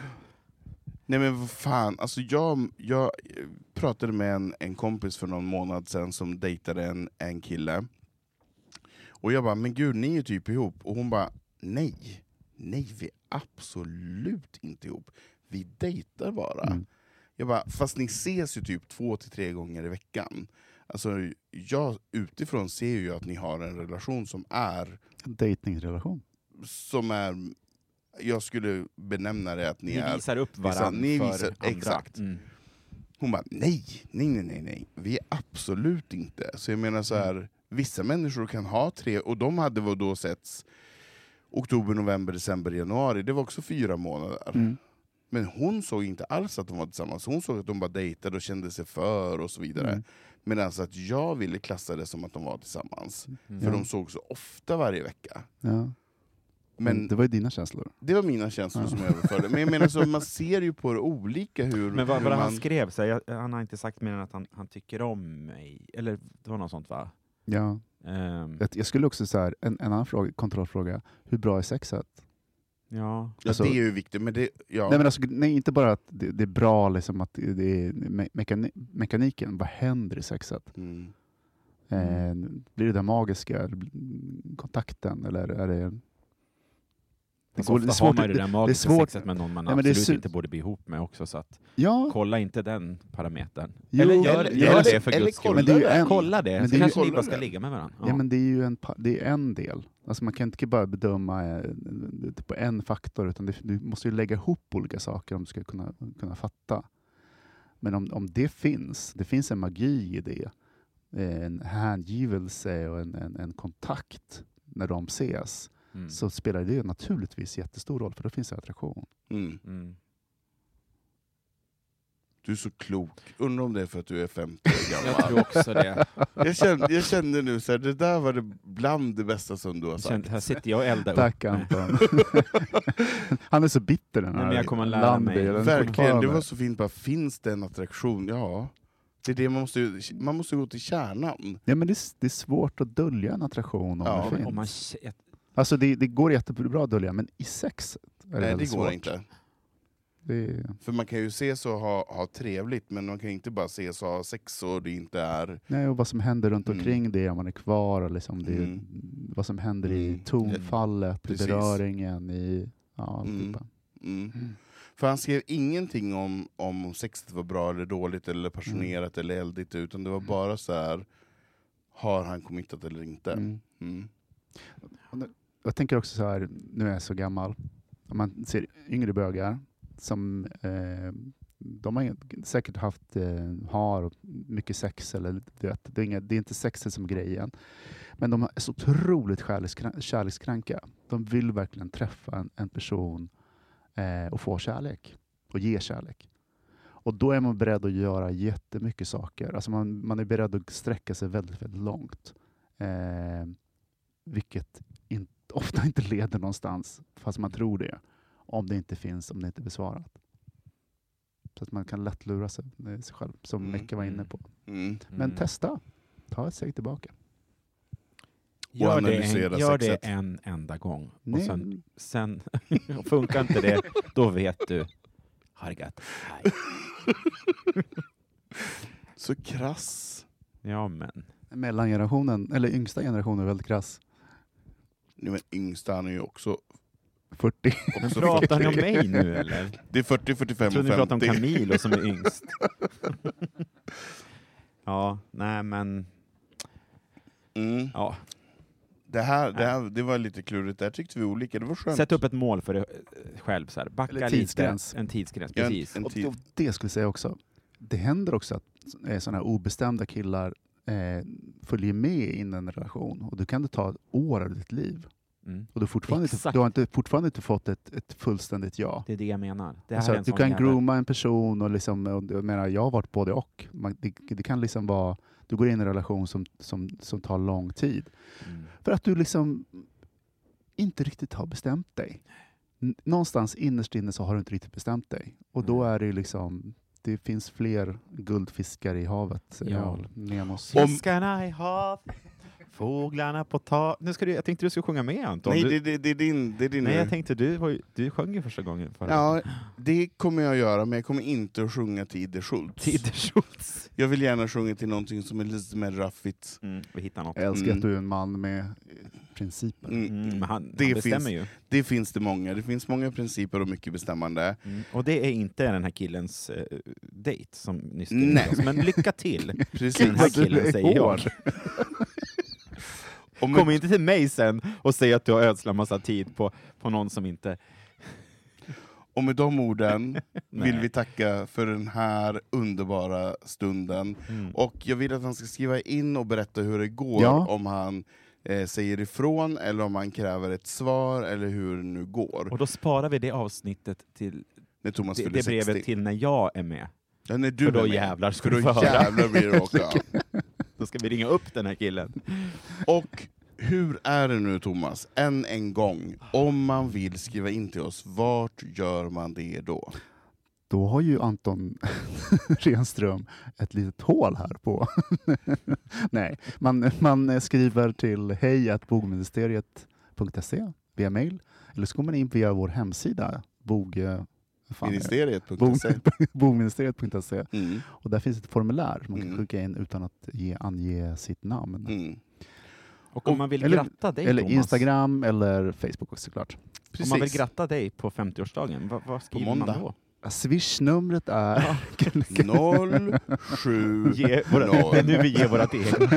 Nej men vad fan, alltså jag pratade med en kompis för någon månad sedan som dejtade en kille. Och jag bara, men gud, ni är typ ihop. Och hon bara, nej, vi är absolut inte ihop. Vi dejtar bara. Mm. Jag bara, fast ni ses ju typ 2 till 3 gånger i veckan. Alltså jag utifrån ser ju att ni har en relation som är... En dejtingrelation. Som är... Jag skulle benämna det att ni är... Ni visar upp varandra ni för visar, andra. exakt. Mm. Hon bara, nej. Vi är absolut inte. Så jag menar så här, vissa människor kan ha 3, och de hade väl då setts oktober, november, december, januari. Det var också 4 månader. Mm. Men hon såg inte alls att de var tillsammans. Hon såg att de bara dejtade och kände sig för och så vidare. Mm. Men alltså att jag ville klassa det som att de var tillsammans. Mm. För de såg så ofta varje vecka. Ja. Men det var ju dina känslor. Det var mina känslor som jag överförde. Men jag menar, så man ser ju på det olika hur... Men vad hur han skrev, så här, han har inte sagt mer än att han tycker om mig. Eller det var något sånt, va? Ja. Jag skulle också säga en annan kontrollfråga. Hur bra är sexet? Ja. Alltså, det är ju viktigt, men det... Ja. Nej, men alltså, nej, inte bara att det är bra, liksom, att det är mekaniken. Vad händer i sexet? Blir det där magiska? Kontakten? Eller är det... Alltså, ofta har man ju det där magiska sexet med någon man absolut inte borde bli ihop med också. Så att kolla inte den parametern. Jo, eller gör det för Guds skull. Kolla det. Men så kanske ni bara ska ligga med varandra. Ja, men det är ju det är en del. Alltså man kan inte bara bedöma på en faktor, utan du måste ju lägga ihop olika saker om du ska kunna fatta. Men om det finns en magi i det, en hängivelse och en kontakt när de ses, så spelar det naturligtvis jättestor roll, för då finns det attraktion. Du är så klok. Undrar om det är för att du är 50 år gammal. Jag tror också det. Jag kände nu så här, det där var det bland det bästa som du har sagt. Här sitter jag och eldar upp. Tack Anton. Han är så bitter, den här. Men jag kommer lära mig. Verkligen, det var så fint. Bara, finns det en attraktion? Ja. Det är det man måste gå till kärnan. Ja, men det är svårt att dölja en attraktion om det finns. Alltså det går jättebra att dölja, men i sexet är det väldigt svårt. Nej, det går inte. För man kan ju ses och ha trevligt, men man kan inte bara ses och ha sex och det inte är... Nej, och vad som händer runt omkring det, om man är kvar, och liksom vad som händer i tonfallet, i beröringen, i... Ja, För han skrev ingenting om sexet var bra eller dåligt, eller passionerat eller eldigt, utan det var bara så här: har han committat eller inte? Jag tänker också så här, nu är jag så gammal, om man ser yngre bögar som de har säkert har mycket sex, eller det är inte sexet som grejen, men de är så otroligt kärlekskranka. De vill verkligen träffa en person och få kärlek och ge kärlek. Och då är man beredd att göra jättemycket saker. Alltså man är beredd att sträcka sig väldigt, väldigt långt. Vilket ofta inte leder någonstans, fast man tror det. Om det inte är besvarat. Så att man kan lätt lura sig själv, som Mecka var inne på. Men testa. Ta ett steg tillbaka. Gör det en enda gång. Och sen funkar inte det, då vet du. Hargat. Så krass. Ja, men. Mellangenerationen, eller yngsta generationen, är väldigt krass. Nej, men yngsta, han är ju också 40. Men pratar ni om mig nu, eller? Det är 40, 45 och 50. Jag tror ni pratar om Camilo som är yngst. Ja, nej men... Ja. Det var lite klurigt. Där tyckte vi olika. Det var skönt. Sätt upp ett mål för dig själv. Så här. Backa eller tidsgräns. Lite. En tidsgräns, precis. Och det skulle jag säga också. Det händer också att sådana här obestämda killar följer med in i en relation. Och du kan ta år av ditt liv. Och du har fortfarande inte fått ett fullständigt ja. Det är det jag menar. Du kan grooma en person och liksom, jag har varit både och. Det kan liksom vara, du går in i en relation som tar lång tid. För att du liksom inte riktigt har bestämt dig. någonstans innerst inne så har du inte riktigt bestämt dig. Och då är det liksom, det finns fler guldfiskar i havet. Ja. Nemos. Fiskarna i hav, fåglarna på tak. Jag tänkte du skulle sjunga med, Anton. Nej, det är din. Nej, jag tänkte du sjöng ju första gången. Ja, det kommer jag göra, men jag kommer inte att sjunga till Idde Schultz. Jag vill gärna sjunga till någonting som är lite mer raffigt. Vi hittar något. Jag älskar att du är en man med principer. Men han bestämmer ju. Det finns det många. Det finns många principer och mycket bestämmande. Och det är inte den här killens dejt som nyss. Nej. Men lycka till. Precis. Den här killen, säger jag. Kom inte till mig sen och säg att du har ödslat massa tid på någon som inte... Och med de orden vill vi tacka för den här underbara stunden. Och jag vill att han ska skriva in och berätta hur det går, om han säger ifrån eller om han kräver ett svar eller hur det nu går. Och då sparar vi det avsnittet till när Thomas det brevet 60. till när jag är med. Ja, när du för då är med. jävlar ska för du då få höra. Jävlar blir det också. Då ska vi ringa upp den här killen. Och hur är det nu, Thomas? En gång, om man vill skriva in till oss, vart gör man det då? Då har ju Anton Renström ett litet hål här på. Nej, man skriver till hej@bogministeriet.se via mail, eller så går man in via vår hemsida bogministeriet.se. Och där finns ett formulär man kan skicka in utan att ange sitt namn. Och om man vill gratta dig, eller Thomas, Instagram eller Facebook också, såklart. Om man vill gratta dig på 50-årsdagen, vad skriver man då? Swish-numret är 07. Det är nu vi ger vårat eget.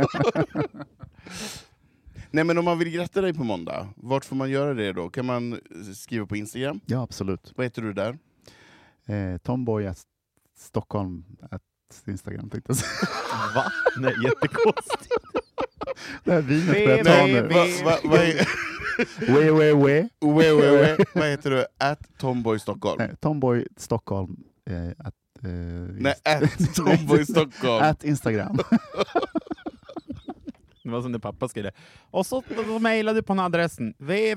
Nej, men om man vill gratta dig på måndag, vart får man göra det då? Kan man skriva på Instagram? Ja, absolut. Vad heter du där? Tomboy Stockholm Instagram, tänkte jag säga. Va? Nej, jättekonstigt. Det här vinet börjar ta nu. Vad heter du? @Tomboy Stockholm. Nej, Tomboy Stockholm. Tomboy Stockholm. Instagram. Det var som när pappa skrev det. Och så mejlade du på den adressen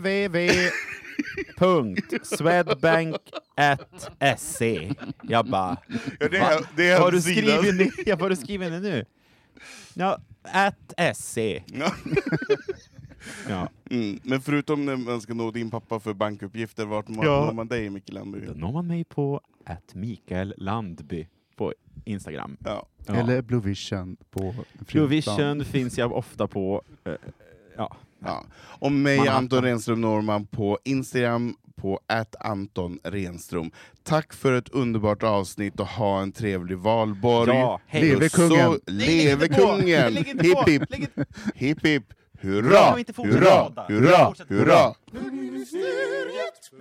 www.swedbank@se. Jag bara, det är har du skrivit ner? Jag bara, skriver det nu. Ja, @se. Ja. Men förutom när man ska nå din pappa för bankuppgifter, vart når man dig, Mikael Landby? Då når man mig på @Mikael Landby på Instagram. Ja. Eller Blue Vision på Blue Vision finns jag ofta på. Ja. Och mig, Anton Renström, når man på Instagram på @AntonRenström. Tack för ett underbart avsnitt och ha en trevlig valborg. Ja, hej. Leve kungen! Leve kungen! Hipp hipp! Hipp hipp! Hurra! Hurra! Hurra! Hurra! Bögministeriet!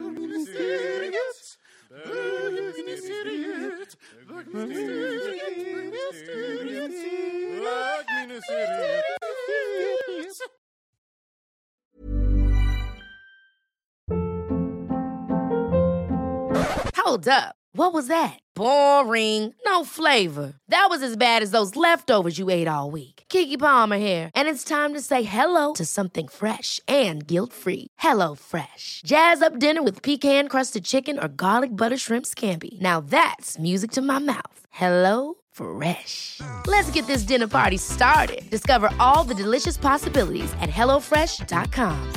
Hold up. What was that? Boring. No flavor. That was as bad as those leftovers you ate all week. Keke Palmer here, and it's time to say hello to something fresh and guilt-free. Hello Fresh. Jazz up dinner with pecan-crusted chicken or garlic butter shrimp scampi. Now that's music to my mouth. Hello Fresh. Let's get this dinner party started. Discover all the delicious possibilities at hellofresh.com.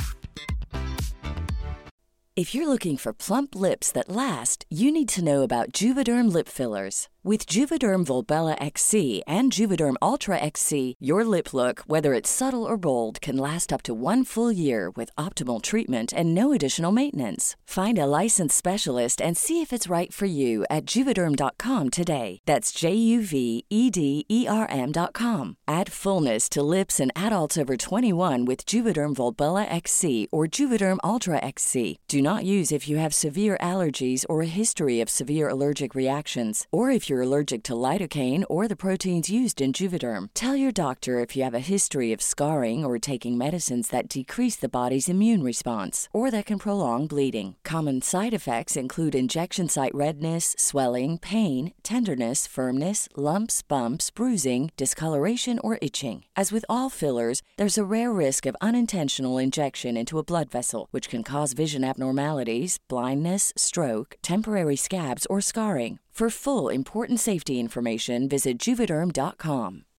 If you're looking for plump lips that last, you need to know about Juvederm lip fillers. With Juvederm Volbella XC and Juvederm Ultra XC, your lip look, whether it's subtle or bold, can last up to 1 full year with optimal treatment and no additional maintenance. Find a licensed specialist and see if it's right for you at Juvederm.com today. That's JUVEDERM.com. Add fullness to lips in adults over 21 with Juvederm Volbella XC or Juvederm Ultra XC. Do not use if you have severe allergies or a history of severe allergic reactions, or if you're you're allergic to lidocaine or the proteins used in Juvederm. Tell your doctor if you have a history of scarring or taking medicines that decrease the body's immune response or that can prolong bleeding. Common side effects include injection site redness, swelling, pain, tenderness, firmness, lumps, bumps, bruising, discoloration, or itching. As with all fillers, there's a rare risk of unintentional injection into a blood vessel, which can cause vision abnormalities, blindness, stroke, temporary scabs, or scarring. For full, important safety information, visit Juvederm.com.